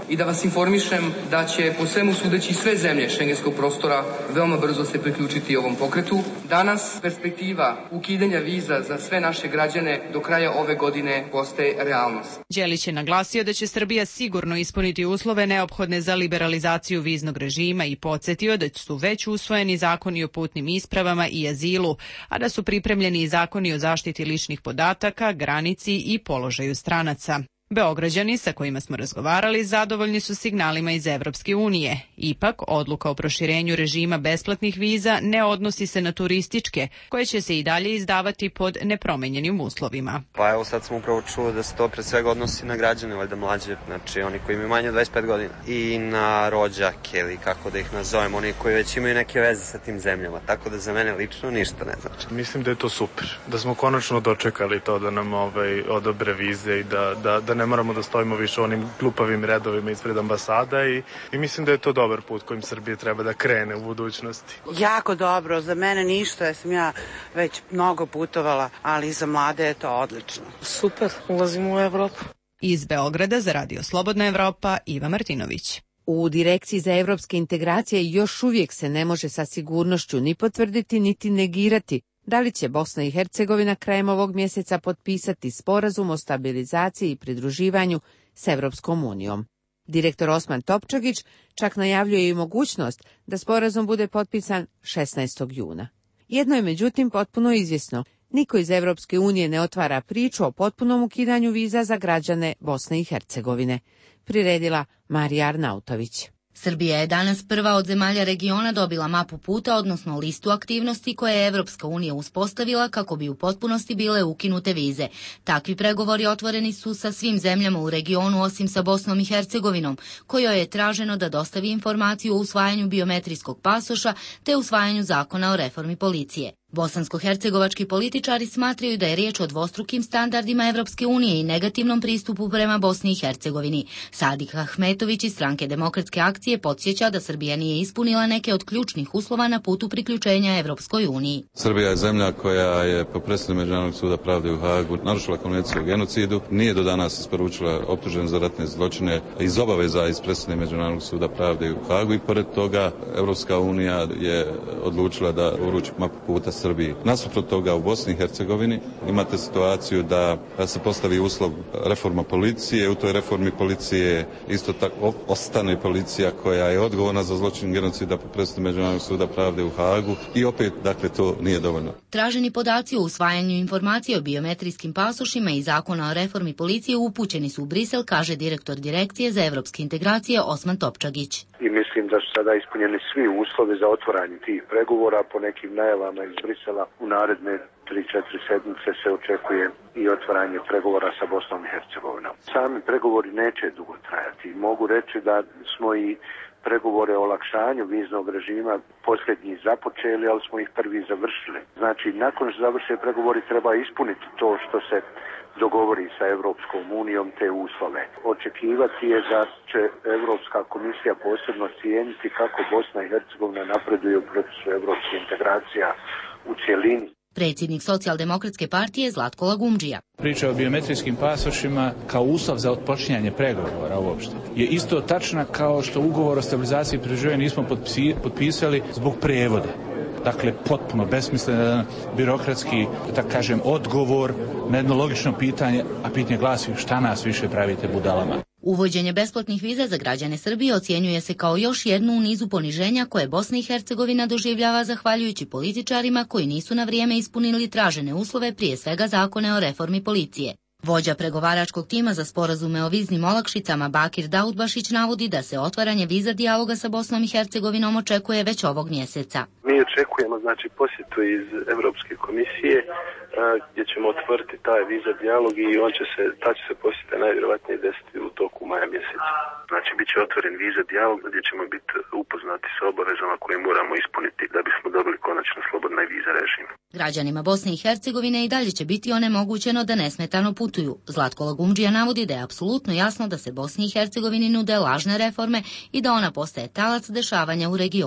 i da vas informišem da će po svemu sudeći sve zemlje šengenskog prostora veoma brzo se priključiti ovom pokretu. Danas perspektiva ukidanja viza za sve naše građane do kraja ove godine postaje realnost. Đelić je naglasio da će Srbija sigurno ispuniti uslove neophodne za liberalizaciju viznog režima i podsjetio da su već usvojeni zakoni o putnim ispravama i azilu, a da su pripremljeni i zakoni o zaštiti ličnih podataka, granici i položaju stranaca. Beograđani sa kojima smo razgovarali zadovoljni su signalima iz Evropske unije. Ipak, odluka o proširenju režima besplatnih viza ne odnosi se na turističke, koje će se i dalje izdavati pod nepromenjenim uslovima. Pa evo sad smo upravo čuli da se to pred svega odnosi na građane, valjda mlađe, znači oni koji imaju manje od dvadeset pet godina. I na rođake ili kako da ih nazovem, oni koji već imaju neke veze sa tim zemljama, tako da za mene lično ništa ne znači. Mislim da je to super, da smo konačno dočekali to da nam ovaj, odobre vize i da, da, da ne moramo da stojimo više onim glupavim redovima ispred ambasada i, i mislim da je to dobar put kojim Srbije treba da krene u budućnosti. Jako dobro, za mene ništa, jer sam ja već mnogo putovala, ali za mlade je to odlično. Super, ulazimo u Evropu. Iz Beograda za Radio Slobodna Evropa, Iva Martinović. U Direkciji za evropske integracije još uvijek se ne može sa sigurnošću ni potvrditi niti negirati da li će Bosna i Hercegovina krajem ovog mjeseca potpisati sporazum o stabilizaciji i pridruživanju s Evropskom unijom. Direktor Osman Topčagić čak najavljuje i mogućnost da sporazum bude potpisan šesnaestog juna. Jedno je međutim potpuno izvjesno, niko iz Evropske unije ne otvara priču o potpunom ukidanju viza za građane Bosne i Hercegovine, priredila Marija Arnautović. Srbija je danas prva od zemalja regiona dobila mapu puta, odnosno listu aktivnosti koje je Evropska unija uspostavila kako bi u potpunosti bile ukinute vize. Takvi pregovori otvoreni su sa svim zemljama u regionu osim sa Bosnom i Hercegovinom, kojoj je traženo da dostavi informaciju o usvajanju biometrijskog pasoša te usvajanju zakona o reformi policije. Bosansko-hercegovački političari smatraju da je riječ o dvostrukim standardima Evropske unije i negativnom pristupu prema Bosni i Hercegovini. Sadik Ahmetović iz Stranke demokratske akcije podsjeća da Srbija nije ispunila neke od ključnih uslova na putu priključenja Evropskoj uniji. Srbija je zemlja koja je po presudi Međunarodnog suda pravde u Hagu narušila konvenciju o genocidu, nije do danas isporučila optužen za ratne zločine iz obaveza iz presude Međunarodnog suda pravde u Hagu i pored toga Evropska unija je odlučila da uruči mapu puta Srbiji. Nasuprot toga u Bosni i Hercegovini imate situaciju da, da se postavi uslov reforma policije, u toj reformi policije isto tako ostane policija koja je odgovorna za zločin genocida po presudi Međunarodnog suda pravde u Hagu i opet, dakle, to nije dovoljno. Traženi podaci o usvajanju informacije o biometrijskim pasošima i zakona o reformi policije upućeni su u Brisel, kaže direktor Direkcije za evropske integracije Osman Topčagić. I mislim da su sada ispunjeni svi uslovi za otvaranje tih pregovora. Po nekim najavama iz Brisela u naredne tri četiri sedmice se očekuje i otvaranje pregovora sa Bosnom i Hercegovinom. Sami pregovori neće dugo trajati. Mogu reći da smo i pregovore o olakšanju viznog režima posljednji započeli, ali smo ih prvi završili. Znači, nakon što završe pregovori treba ispuniti to što se dogovori sa Evropskom unijom te uslove. Očekivati je da će Evropska komisija posebno cijeniti kako Bosna i Hercegovina napreduje u procesu evropskih integracija u cjelini. Predsjednik Socijaldemokratske partije Zlatko Lagumdžija. Priča o biometrijskim pasošima kao uslov za otpočinjanje pregovora uopšte je isto tačna kao što ugovor o stabilizaciji i pridruživanju nismo potpisali zbog prijevoda. Dakle, potpuno besmislen birokratski, da kažem, odgovor na jedno logično pitanje, a pitanje glasi šta nas više pravite budalama. Uvođenje besplatnih viza za građane Srbije ocjenjuje se kao još jednu u nizu poniženja koje Bosna i Hercegovina doživljava zahvaljujući političarima koji nisu na vrijeme ispunili tražene uslove, prije svega zakone o reformi policije. Vođa pregovaračkog tima za sporazume o viznim olakšicama Bakir Daudbašić navodi da se otvaranje viza dijaloga sa Bosnom i Hercegovinom očekuje već ovog mjeseca. Mi očekujemo znači posjetu iz Europske komisije gdje ćemo otvoriti taj viza dijalog i on će se, ta će se posjeta najvjerojatnije desiti u toku maja mjeseca. Znači bit će otvoren viza dijalog gdje ćemo biti upoznati sa obavezama koje moramo ispuniti da bismo dobili konačno slobodna viza režim. Građanima Bosne i Hercegovine i dalje će biti onemogućeno da nesmetano putuju. Zlatko Lagumdžija navodi da je apsolutno jasno da se Bosni i Hercegovini nude lažne reforme i da ona postaje talac dešavanja u regionu.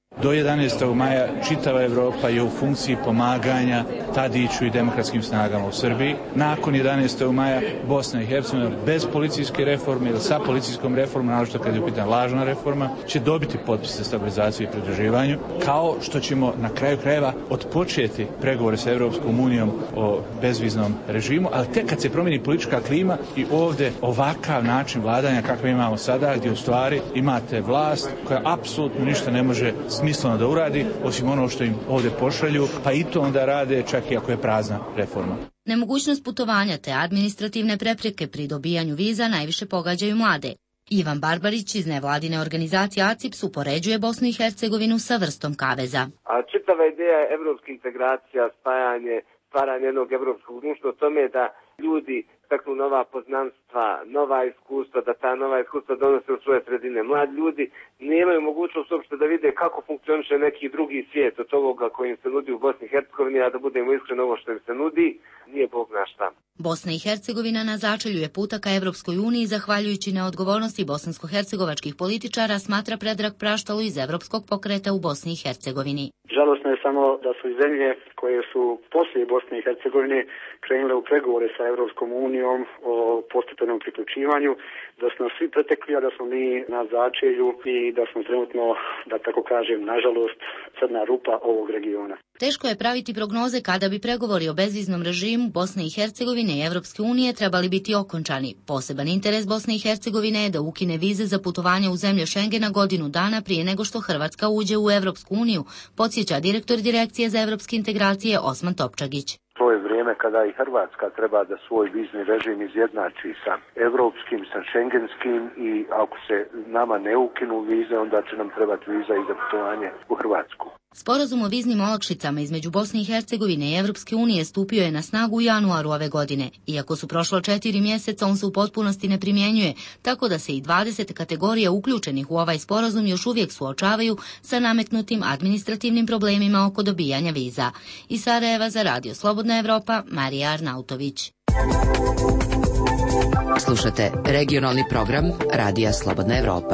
Do jedanaestog maja čitava Evropa je u funkciji pomaganja Tadiću i demokratskim snagama u Srbiji. Nakon jedanaestog maja Bosna i Hercegovina bez policijske reforme ili sa policijskom reformom, naročito kad je u pitanju lažna reforma, će dobiti potpise stabilizacije i pridruživanju, kao što ćemo na kraju krajeva odpočeti pregovore sa Evropskom unijom o bezviznom režimu, ali tek kad se promijeni politička klima i ovdje ovakav način vladanja kakav imamo sada, gdje u stvari imate vlast koja apsolutno ništa ne može smisleno da uradi, osim ono što im ovdje pošalju, pa i to onda rade čak i ako je prazna reforma. Nemogućnost putovanja te administrativne prepreke pri dobijanju viza najviše pogađaju mlade. Ivan Barbarić iz nevladine organizacije A C I P S upoređuje Bosnu i Hercegovinu sa vrstom kaveza. A čitava ideja evropske integracija, spajanje, stvaranje jednog evropskog društva o tome da ljudi steknu nova poznanstva, nova iskustva, da ta nova iskustva donose u svoje sredine. Mladi ljudi nemaju mogućnost uopšte da vide kako funkcioniše neki drugi svijet od ovoga koji im se nudi u Bosni i Hercegovini, a da budemo iskreni, ovo što im se nudi nije Bog zna šta. Bosna i Hercegovina na začelju je puta ka Evropskoj uniji zahvaljujući neodgovornosti bosansko-hercegovačkih političara, smatra Predrag Praštalu iz Evropskog pokreta u Bosni i Hercegovini. Žalosno je samo da su i zemlje koje su poslije Bosne i Hercegovine krenule u pregovore sa Evropskom unijom o postepenom priključivanju, da su nas svi pretekli, a da smo mi na začelju i da smo trenutno, da tako kažem, nažalost, crna rupa ovog regiona. Teško je praviti prognoze kada bi pregovori o bezviznom režimu Bosne i Hercegovine i Evropske unije trebali biti okončani. Poseban interes Bosne i Hercegovine je da ukine vize za putovanje u zemlje Šengena godinu dana prije nego što Hrvatska uđe u Evropsku uniju, podsjeća direktor Direkcije za evropske integracije Osman Topčagić. To je vrijeme kada i Hrvatska treba da svoj vizni režim izjednači sa evropskim, sa šengenskim i ako se nama ne ukinu vize, onda će nam trebati viza i za putovanje u Hrvatsku. Sporazum o viznim olakšicama između Bosne i Hercegovine i Evropske unije stupio je na snagu u januaru ove godine. Iako su prošlo četiri mjeseca, on se u potpunosti ne primjenjuje, tako da se i dvadeset kategorija uključenih u ovaj sporazum još uvijek suočavaju sa nametnutim administrativnim problemima oko dobijanja viza. Iz Sarajeva za Radio Slobodna Evropa, Marija Arnautović. Slušate regionalni program Radija Slobodna Evropa.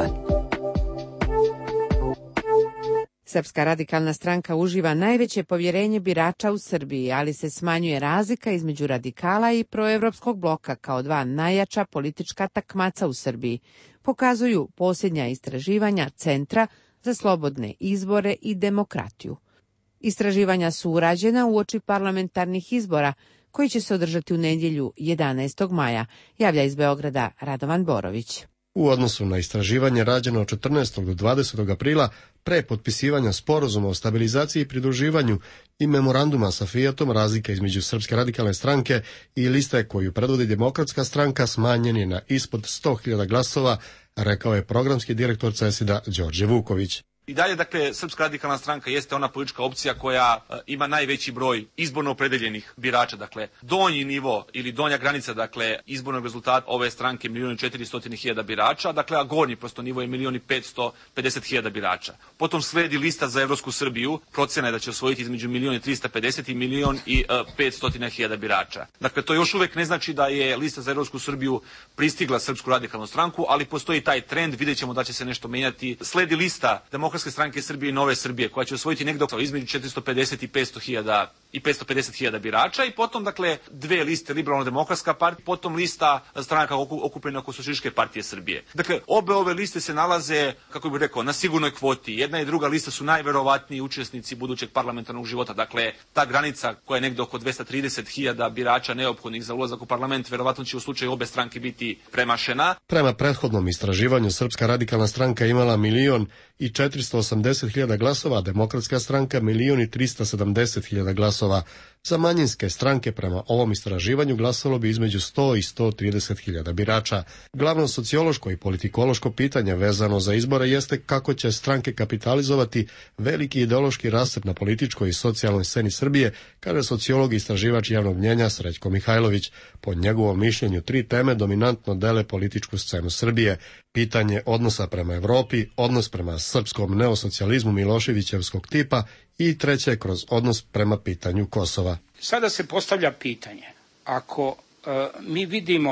Srpska radikalna stranka uživa najveće povjerenje birača u Srbiji, ali se smanjuje razlika između radikala i proevropskog bloka kao dva najjača politička takmaca u Srbiji, pokazuju posljednja istraživanja Centra za slobodne izbore i demokratiju. Istraživanja su urađena uoči parlamentarnih izbora koji će se održati u nedjelju jedanaestog maja, javlja iz Beograda Radovan Borović. U odnosu na istraživanje rađeno od četrnaestog do dvadesetog aprila pre potpisivanja sporazuma o stabilizaciji i pridruživanju i memoranduma sa Fijatom, razlika između Srpske radikalne stranke i liste koju predvodi Demokratska stranka smanjen je na ispod sto hiljada glasova, rekao je programski direktor C E S I D-a Đorđe Vuković. I dalje, dakle, Srpska radikalna stranka jeste ona politička opcija koja e, ima najveći broj izborno opredeljenih birača. Dakle, donji nivo ili donja granica, dakle, izbornog rezultata ove stranke milijon i četiristo hiljada birača, dakle, a gornji prosto nivo je milijon i petsto pedeset hiljada birača. Potom sledi lista za Evropsku Srbiju, procena je da će osvojiti između milijon i trista pedeset i milijon i petsto hiljada birača. Dakle, to još uvek ne znači da je lista za Evropsku Srbiju pristigla Srpsku radikalnu stranku, ali postoji taj trend, vidjet ćemo da će se nešto menjati. Sledi lista Demokratske stranke Srbije i Nove Srbije, koja će osvojiti negdje između četiristo pedeset i petsto hiljada i petsto pedeset hiljada birača, i potom, dakle, dve liste Liberalno-demokratska partija, potom lista stranaka okupljena oko Socijalističke partije Srbije. Dakle, obe ove liste se nalaze, kako bih rekao, na sigurnoj kvoti. Jedna i druga lista su najverovatniji učesnici budućeg parlamentarnog života. Dakle, ta granica koja je negdje oko dvesta trideset hiljada birača neophodnih za ulazak u parlament, verovatno će u slučaju obe stranke biti premašena. Prema prethodnom istraživanju, Srpska radikalna stranka imala milion i četiristo osamdeset hiljada glasova, a Demokratska stranka milion i trista sedamdeset hiljada glasova. Za manjinske stranke prema ovom istraživanju glasalo bi između sto i sto trideset hiljada birača. Glavno sociološko i politikološko pitanje vezano za izbore jeste kako će stranke kapitalizovati veliki ideološki rascep na političkoj i socijalnoj sceni Srbije, kaže sociolog i istraživač javnog mnjenja Srećko Mihajlović. Po njegovom mišljenju tri teme dominantno dele političku scenu Srbije. Pitanje odnosa prema Evropi, odnos prema srpskom neosocijalizmu Miloševićevskog tipa i treće kroz odnos prema pitanju Kosova. Sada se postavlja pitanje, ako e, mi vidimo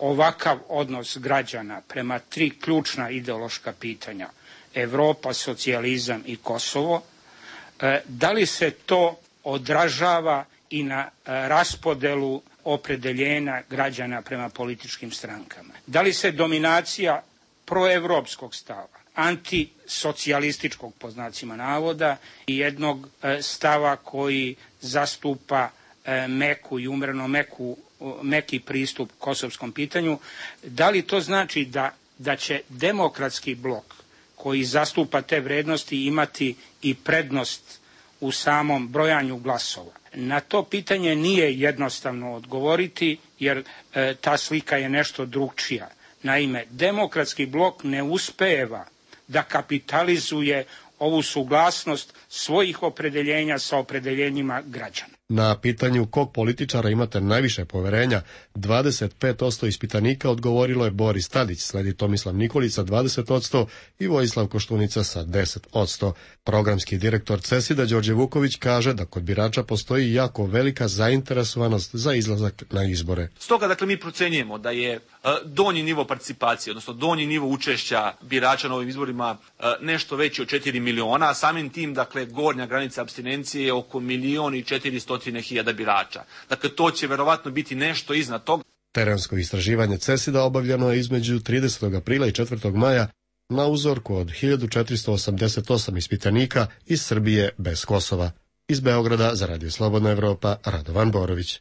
ovakav odnos građana prema tri ključna ideološka pitanja, Evropa, socijalizam i Kosovo, da li se to odražava i na raspodelu opredeljenja građana prema političkim strankama? Da li se dominacija proevropskog stava, antisocijalističkog po znacima navoda i jednog stava koji zastupa meku i umjereno meku, meki pristup kosovskom pitanju, da li to znači da, da će demokratski blok koji zastupa te vrednosti imati i prednost u samom brojanju glasova? Na to pitanje nije jednostavno odgovoriti, jer e, ta slika je nešto drugčija. Naime, demokratski blok ne uspeva da kapitalizuje ovu suglasnost svojih opredeljenja sa opredeljenjima građana. Na pitanju kog političara imate najviše poverenja, dvadeset pet posto ispitanika odgovorilo je Boris Tadić, sledi Tomislav Nikolić sa dvadeset posto i Vojislav Koštunica sa deset posto. Programski direktor CESID-a Đorđe Vuković kaže da kod birača postoji jako velika zainteresovanost za izlazak na izbore. Stoga, dakle, mi procenjujemo da je donji nivo participacije, odnosno donji nivo učešća birača na ovim izborima nešto veći od četiri miliona, a samim tim, dakle, gornja granica apstinencije je oko milion i četiristotina hiljada birača. Dakle, to će verovatno biti nešto iznad toga. Terensko istraživanje CESID-a obavljeno je između tridesetog aprila i četvrtog maja na uzorku od hiljadu četiristo osamdeset osam ispitanika iz Srbije bez Kosova. Iz Beograda za Radio Slobodna Evropa, Radovan Borović.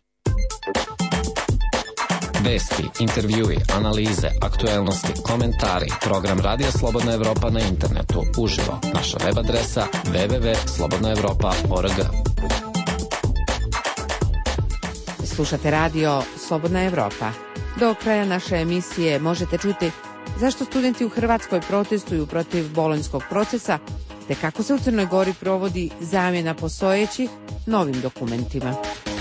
Vesti, intervjui, analize, aktuelnosti, komentari, program Radio Slobodna Evropa na internetu, uživo, naša web adresa w w w tačka slobodna evropa tačka org. Slušate radio Slobodna Evropa. Do kraja naše emisije možete čuti zašto studenti u Hrvatskoj protestuju protiv bolonjskog procesa, te kako se u Crnoj Gori provodi zamjena postojećih novim dokumentima.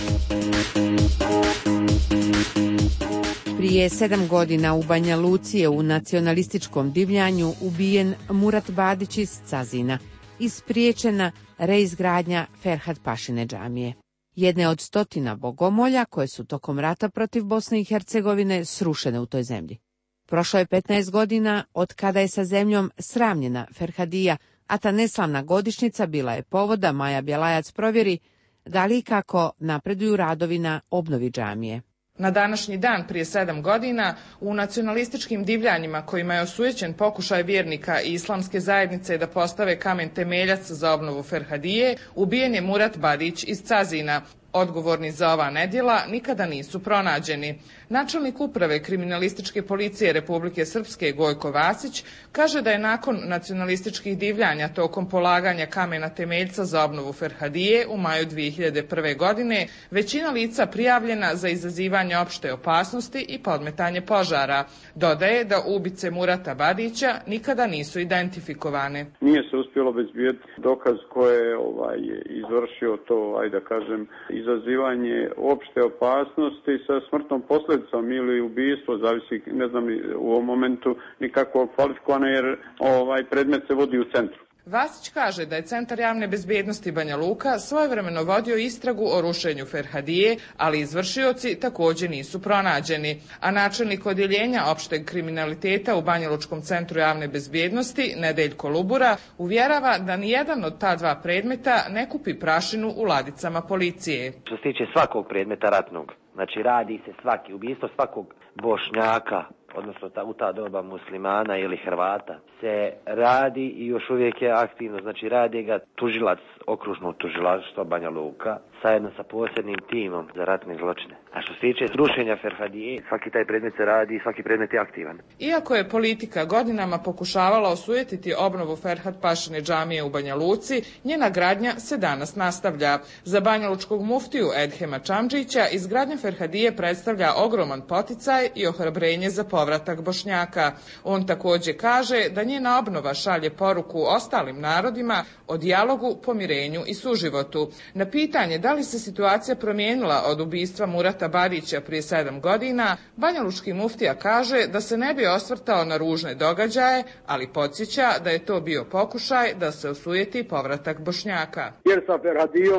Prije sedam godina u Banja Luci je u nacionalističkom divljanju ubijen Murat Badić iz Cazina i spriječena reizgradnja Ferhat Pašine džamije, jedne od stotina bogomolja koje su tokom rata protiv Bosne i Hercegovine srušene u toj zemlji. Prošlo je petnaest godina od kada je sa zemljom sravnjena Ferhadija, a ta neslavna godišnjica bila je povod da Maja Bjelajac provjeri da li i kako napreduju radovi na obnovi džamije. Na današnji dan prije sedam godina u nacionalističkim divljanjima kojima je osujećen pokušaj vjernika i islamske zajednice da postave kamen temeljac za obnovu Ferhadije, ubijen je Murat Badić iz Cazina. Odgovorni za ova nedjela nikada nisu pronađeni. Načelnik uprave kriminalističke policije Republike Srpske Gojko Vasić kaže da je nakon nacionalističkih divljanja tokom polaganja kamena temeljca za obnovu Ferhadije u maju dvije hiljade prve. godine većina lica prijavljena za izazivanje opšte opasnosti i podmetanje požara. Dodaje da ubice Murata Badića nikada nisu identifikovane. Nije se uspjelo obezbijeti dokaz ko je ovaj, izvršio to, ajde da kažem, izazivanje opšte opasnosti sa smrtnom posljedicom ili ubijstvo, zavisi, ne znam, u ovom momentu nikako kvalifikovano jer ovaj predmet se vodi u centru. Vasić kaže da je Centar javne bezbjednosti Banja Luka svojevremeno vodio istragu o rušenju Ferhadije, ali izvršioci također nisu pronađeni. A načelnik odjeljenja opšteg kriminaliteta u Banjalučkom centru javne bezbjednosti, Nedeljko Lubura, uvjerava da nijedan od ta dva predmeta ne kupi prašinu u ladicama policije. Što se tiče svakog predmeta ratnog, znači radi se svaki, ubijstvo svakog Bošnjaka, odnosno ta, u ta doba muslimana ili Hrvata, se radi i još uvijek je aktivno, znači radi ga tužilac okružnog tužilaštva Banja Luka zajedno sa posebnim timom za ratne zločine. A što se tiče rušenja Ferhadije, svaki taj predmet se radi i svaki predmet je aktivan. Iako je politika godinama pokušavala osujetiti obnovu Ferhat Pašine džamije u Banja Luci, njena gradnja se danas nastavlja. Za banjalučkog muftiju Edhema Čamdžića izgradnja Ferhadije predstavlja ogroman poticaj i ohrabrenje za povratak Bošnjaka. On također kaže da njena obnova šalje poruku ostalim narodima o dijalogu, pomirenju i suživotu. Na pitanje da li se situacija promijenila od ubistva Murata Badića prije sedam godina, banjalučki muftija kaže da se ne bi osvrtao na ružne događaje, ali podsjeća da je to bio pokušaj da se osujeti povratak Bošnjaka. Jer sa Ferhadijom se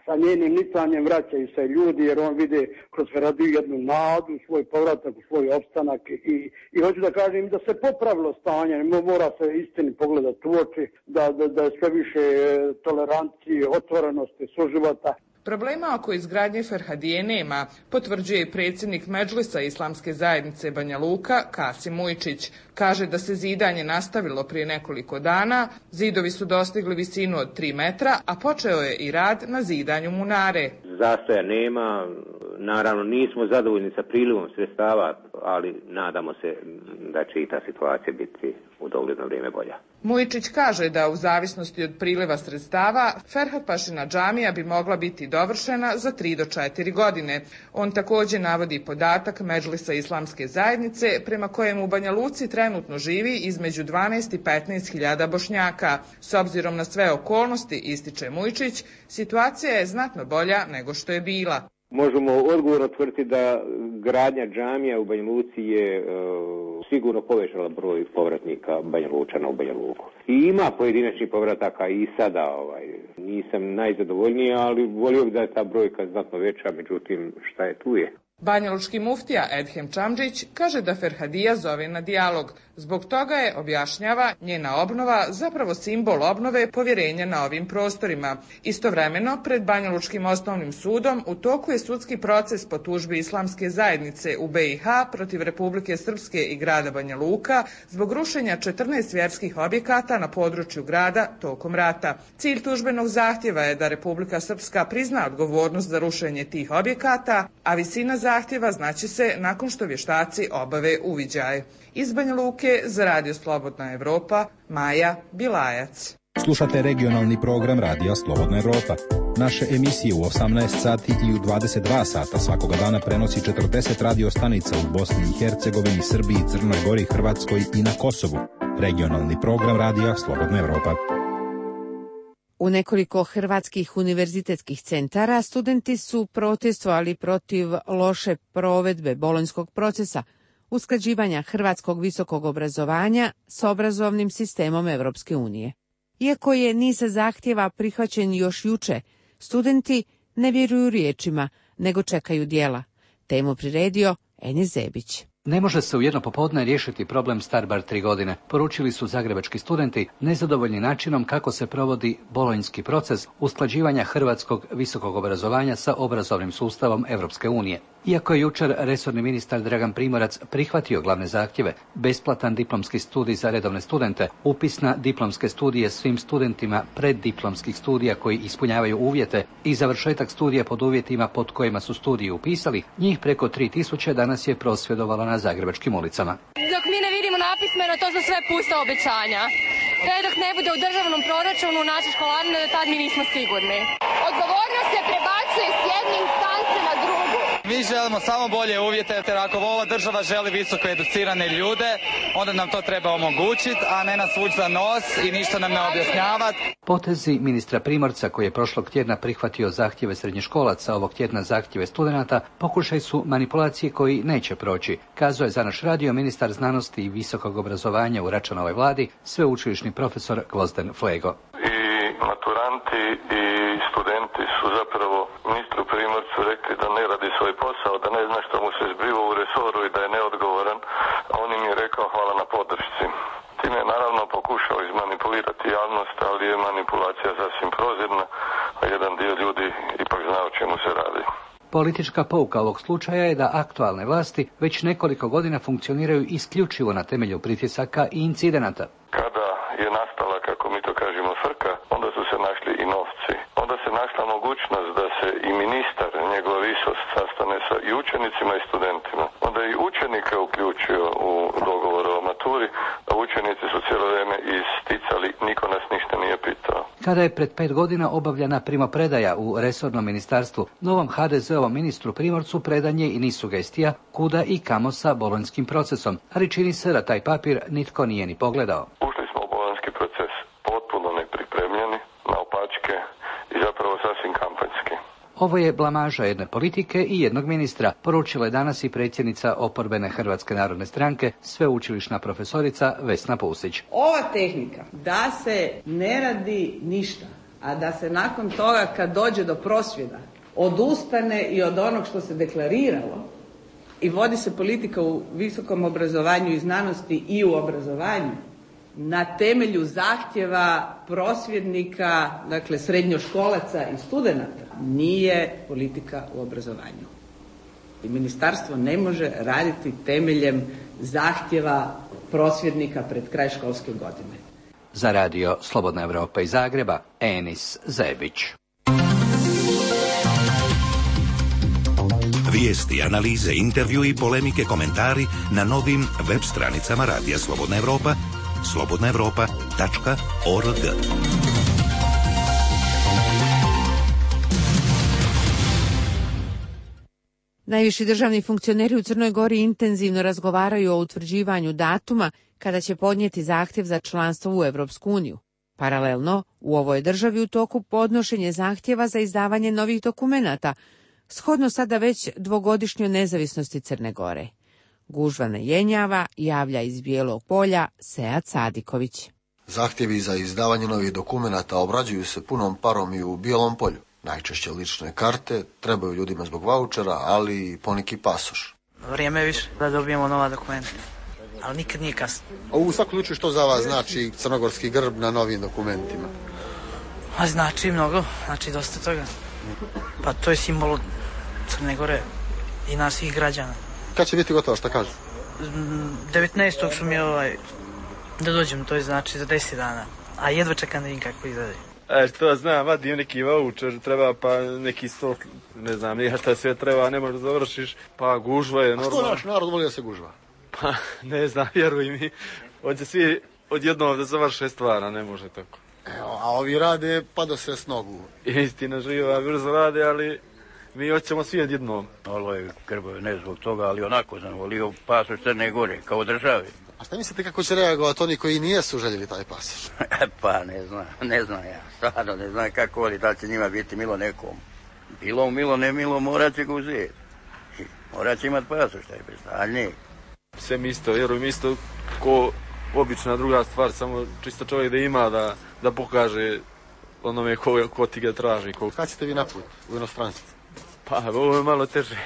sa njenim nicanjem vraćaju se ljudi, jer on vide kroz Ferhadiju jednu nadu, svoj povratak, svoj opstanak i, i hoću da kažem da se popravilo stanje, mora se istini pogledati u oči, da, da, da je sve više tolerancije, otvorenosti, suživota. Problema oko izgradnje Ferhadije nema, potvrđuje i predsjednik Medžlisa Islamske zajednice Banja Luka, Kasim Ujčić. Kaže da se zidanje nastavilo prije nekoliko dana, zidovi su dostigli visinu od tri metra, a počeo je i rad na zidanju munare. Zastoja nema, naravno nismo zadovoljni sa prilivom sredstava, ali nadamo se da će i ta situacija biti u dogledno vrijeme bolja. Mujičić kaže da u zavisnosti od priliva sredstava Ferhat-pašina džamija bi mogla biti dovršena za tri do četiri godine. On također navodi podatak Medžlisa Islamske zajednice prema kojem u Banja Luci trenutno živi između dvanaest i petnaest hiljada Bošnjaka. S obzirom na sve okolnosti, ističe Mujičić, situacija je znatno bolja nego što je bila. Možemo odgovorno tvrditi da gradnja džamija u Banja Luci je e, sigurno povećala broj povratnika Banja Lučana u Banja Luku. I ima pojedinačnih povrataka i sada, ovaj, nisam najzadovoljniji, ali volio bih da je ta brojka znatno veća, međutim šta je tu je. Banjalučki muftija Edhem Čamdžić kaže da Ferhadija zove na dijalog. Zbog toga je, objašnjava, njena obnova zapravo simbol obnove povjerenja na ovim prostorima. Istovremeno, pred Banjalučkim osnovnim sudom u toku je sudski proces po tužbi Islamske zajednice u B i H protiv Republike Srpske i grada Banja Luka zbog rušenja četrnaest vjerskih objekata na području grada tokom rata. Cilj tužbenog zahtjeva je da Republika Srpska prizna odgovornost za rušenje tih objekata, a visina zahtjeva znaće se nakon što vještaci obave uviđaj. Iz Banja Luke za Radio Slobodna Evropa, Maja Bilajac. Slušate regionalni program Radija Slobodna Evropa. Naše emisije u osamnaest sati i u dvadeset dva sata svakoga dana prenosi četrdeset radio stanica u Bosni i Hercegovini, Srbiji, Crnoj Gori, Hrvatskoj i na Kosovu. Regionalni program Radija Slobodna Evropa. U nekoliko hrvatskih univerzitetskih centara studenti su protestovali protiv loše provedbe bolonjskog procesa, usklađivanja hrvatskog visokog obrazovanja s obrazovnim sistemom Evropske unije. Iako je niz zahtjeva prihvaćen još juče, studenti ne vjeruju riječima, nego čekaju djela. Temu priredio Enje Zebić. Ne može se u jedno popodne riješiti problem star bar tri godine, poručili su zagrebački studenti, nezadovoljni načinom kako se provodi bolonjski proces usklađivanja hrvatskog visokog obrazovanja sa obrazovnim sustavom Evropske unije. Iako je jučer resorni ministar Dragan Primorac prihvatio glavne zahtjeve, besplatan diplomski studij za redovne studente, upis na diplomske studije svim studentima preddiplomskih studija koji ispunjavaju uvjete i završetak studija pod uvjetima pod kojima su studiji upisali, njih preko tri tisuće danas je prosvjedovala na zagrebačkim ulicama. Dok mi ne vidimo napismeno, to su sve pusta obećanja. Sve dok ne bude u državnom proračunu naše školarine, do tad mi nismo sigurni. Odgovornost se prebacuje s jedne instance na drugu. Mi želimo samo bolje uvjete, jer ako ova država želi visoko educirane ljude, onda nam to treba omogućiti, a ne nas vući za nos i ništa nam ne objašnjavati. Potezi ministra Primorca, koji je prošlog tjedna prihvatio zahtjeve srednjoškolaca, ovog tjedna zahtjeve studenata, pokušaj su manipulacije koji neće proći, kazuje za naš radio ministar znanosti i visokog obrazovanja u Račanovoj vladi, sveučilišni profesor Gvozden Flego. I maturanti i studenti su zapravo ministru Primorcu rekli da ne radi svoj posao, da ne zna što mu se zbiva u resoru i da je neodgovoran. On im je rekao hvala na podršci. Time je naravno pokušao izmanipulirati javnost, ali je manipulacija sasvim prozirna, a jedan dio ljudi ipak zna o čemu se radi. Politička pouka ovog slučaja je da aktualne vlasti već nekoliko godina funkcioniraju isključivo na temelju pritisaka i incidenata. Kada je nastala, kako mi to kažemo, frka, onda su se našli i novci. Onda se našla mogućnost da se i ministar, njegova visost, sastane sa i učenicima i studentima. Onda je i učenike uključio u dogovor o maturi, a učenici su cijelo vrijeme isticali, niko nas ništa nije pitao. Kada je pred pet godina obavljena primopredaja u resornom ministarstvu, novom ha de zeovom ministru Primorcu predan je i niz sugestija kuda i kamo sa bolonjskim procesom, ali čini se da taj papir nitko nije ni pogledao. Ušli smo u bolonjski proces potpuno nepripremljeni, naopačke i zapravo sasvim kampanjski. Ovo je blamaža jedne politike i jednog ministra, poručila je danas i predsjednica oporbene Hrvatske narodne stranke, sveučilišna profesorica Vesna Pusić. Ova tehnika da se ne radi ništa, a da se nakon toga kad dođe do prosvjeda odustane i od onog što se deklariralo i vodi se politika u visokom obrazovanju i znanosti i u obrazovanju na temelju zahtjeva prosvjednika, dakle srednjoškolaca i studenata, nije politika u obrazovanju. I ministarstvo ne može raditi temeljem zahtjeva prosvjednika pred kraj školske godine. Za radio Slobodna Evropa iz Zagreba, Enis Zebić. Vijesti, analize, intervju i polemike, komentari na novim web stranicama Radija Slobodna Evropa, slobodna evropa tačka org. Najviši državni funkcioneri u Crnoj Gori intenzivno razgovaraju o utvrđivanju datuma kada će podnijeti zahtjev za članstvo u Evropsku uniju. Paralelno, u ovoj državi u toku podnošenje zahtjeva za izdavanje novih dokumenata, shodno sada već dvogodišnjoj nezavisnosti Crne Gore. Gužva ne jenjava, javlja iz Bijelog Polja Sead Sadiković. Zahtjevi za izdavanje novih dokumenata obrađuju se punom parom i u Bijelom Polju. Najčešće lične karte, trebaju ljudima zbog vaučera, ali i poneki pasoš. Vrijeme je više da dobijemo nova dokumenta, ali nikad nije kasno. A u svakom slučaju što za vas znači crnogorski grb na novim dokumentima? A znači mnogo, znači dosta toga. Pa to je simbol Crne Gore i nas svih građana. Kad će biti gotovo, šta kažu? devetnaestog su mi ovaj, da dođem, to je znači za deset dana. A jedva čekam da vidim kako izgleda. E, što znam, vadim neki voucher, treba pa neki sto, ne znam, nije šta sve treba, ne možeš da završiš, pa gužva je normalno. A što naš narod voli da se gužva? Pa, ne znam, vjeruj mi, hoće svi odjednom da završe stvar, a ne može tako. Evo, a ovi rade pa do se s nogu. Istina živa, brzo rade, ali mi hoćemo svi odjednom. Ovo je grboje, ne zbog toga, ali onako sam volio pasoš Crne Gore, kao državi. A šta mislite kako će reagovati oni koji nijesu željeli taj pasoš? Pa ne znam, ne znam ja, stvarno ne znam kako voli, da će njima biti milo nekom. Bilo milo, ne milo, morat će ga uzeti. Morat će imat pasoš, taj predstavljnik. Sve mi isto, vjeruj mi isto, ko obična druga stvar, samo čisto čovjek da ima, da, da pokaže onome ko, ko ti ga traži. Ko... Kad ćete vi naput u inostranstvu? Pa ovo je malo teže,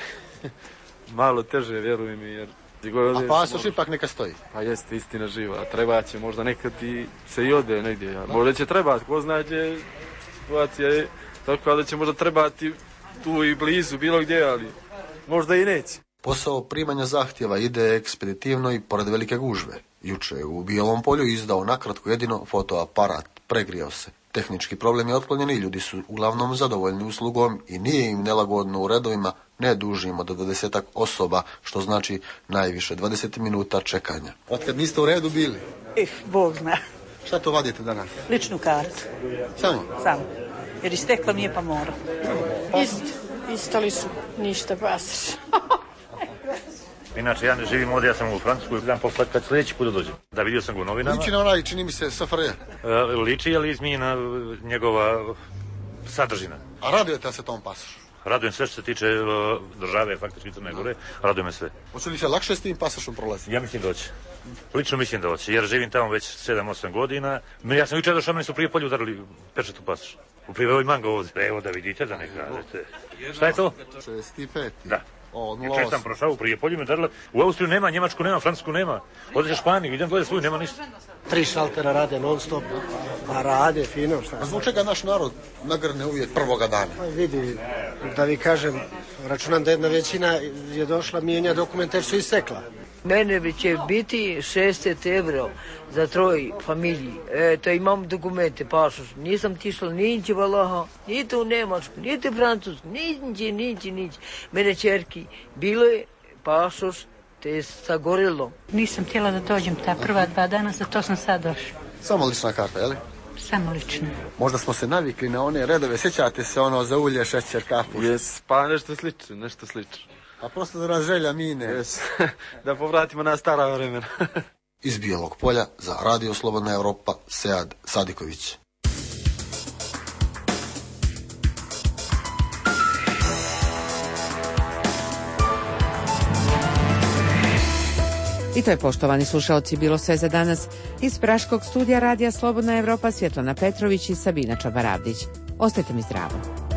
malo teže, vjeruj mi, jer... A pasoš ipak neka stoji. Pa jeste, istina živa. Treba će možda nekad i se i ode negdje. Možda će trebati, ko zna gdje situacija je tako da će možda trebati tu i blizu, bilo gdje, ali možda i neće. Posao primanja zahtjeva ide ekspeditivno i pored velike gužve. Juče je u Bijelom Polju izdao nakratko jedino fotoaparat, pregrijao se. Tehnički problem je otklonjen i ljudi su uglavnom zadovoljni uslugom i nije im nelagodno u redovima, ne dužimo do dvadesetak osoba, što znači najviše dvadeset minuta čekanja. Otkad niste u redu bili? Eh, Bog zna. Šta to vadite danas? Ličnu kartu. Samo? Samo. Jer istekla mi je pa mora. Isto, isto li su, ništa pasoš. Inače, ja ne živim ovdje, ja sam u Francuskoj, znam poslati kad sljedeći put da dođem. Da, vidio sam ga u novinama. Liči na onaj, čini mi se, S F R J. E, liči, ali izmijena njegova sadržina. A radujete se tom pasošu? Radujem sve što se tiče uh, države, faktički Crne Gore, radujem me sve. Hoće li se lakše s tim pasošom prolaziti? Ja mislim da hoće. Lično mislim da hoće, jer živim tamo već sedam osam godina. Ja sam jučer došao, meni su prije polju udarili pečat u pasoš. U prije imam ga ovdje. Evo da vidite, da ne kažete. Šta je to? šezdeset pet. Da. Jučer sam prošao u Prijepolju, me darila. U Austriju nema, Njemačku nema, Francusku nema. Odeš u Španiju, idem gledati svoju, nema ništa. Tri šaltera rade non stop, a rade fino. Šta? A zbog čega naš narod nagrne uvijek prvoga dana? Pa vidi, da vi kažem, računam da jedna većina je došla mijenja dokumente jer su istekla. Mene bi će biti šezdeset evra za troj familiji. Eto, imam dokumente, pasoš. Nisam tišla niđe valaha, niti u Nemačku, niti u Francusku, niđe, niđe, niđe. Mene čerki, bilo je pasoš, te je sagorilo. Nisam htjela da dođem ta prva dva dana, zato sam sad došla. Samo lična karta, je li? Samo lično. Možda smo se navikli na one redove, sjećate se ono za ulje, šećer, kafu? Jes, pa nešto slično, nešto slično. A prosto da nas želja mine. Yes. Da povratimo na stara vremena. Iz Bijelog Polja za Radio Slobodna Evropa, Sead Sadiković. I to je, poštovani slušaoci, bilo sve za danas. Iz Praškog studija Radija Slobodna Evropa Svjetlana Petrović i Sabina Čabaravdić. Ostajte mi zdravo.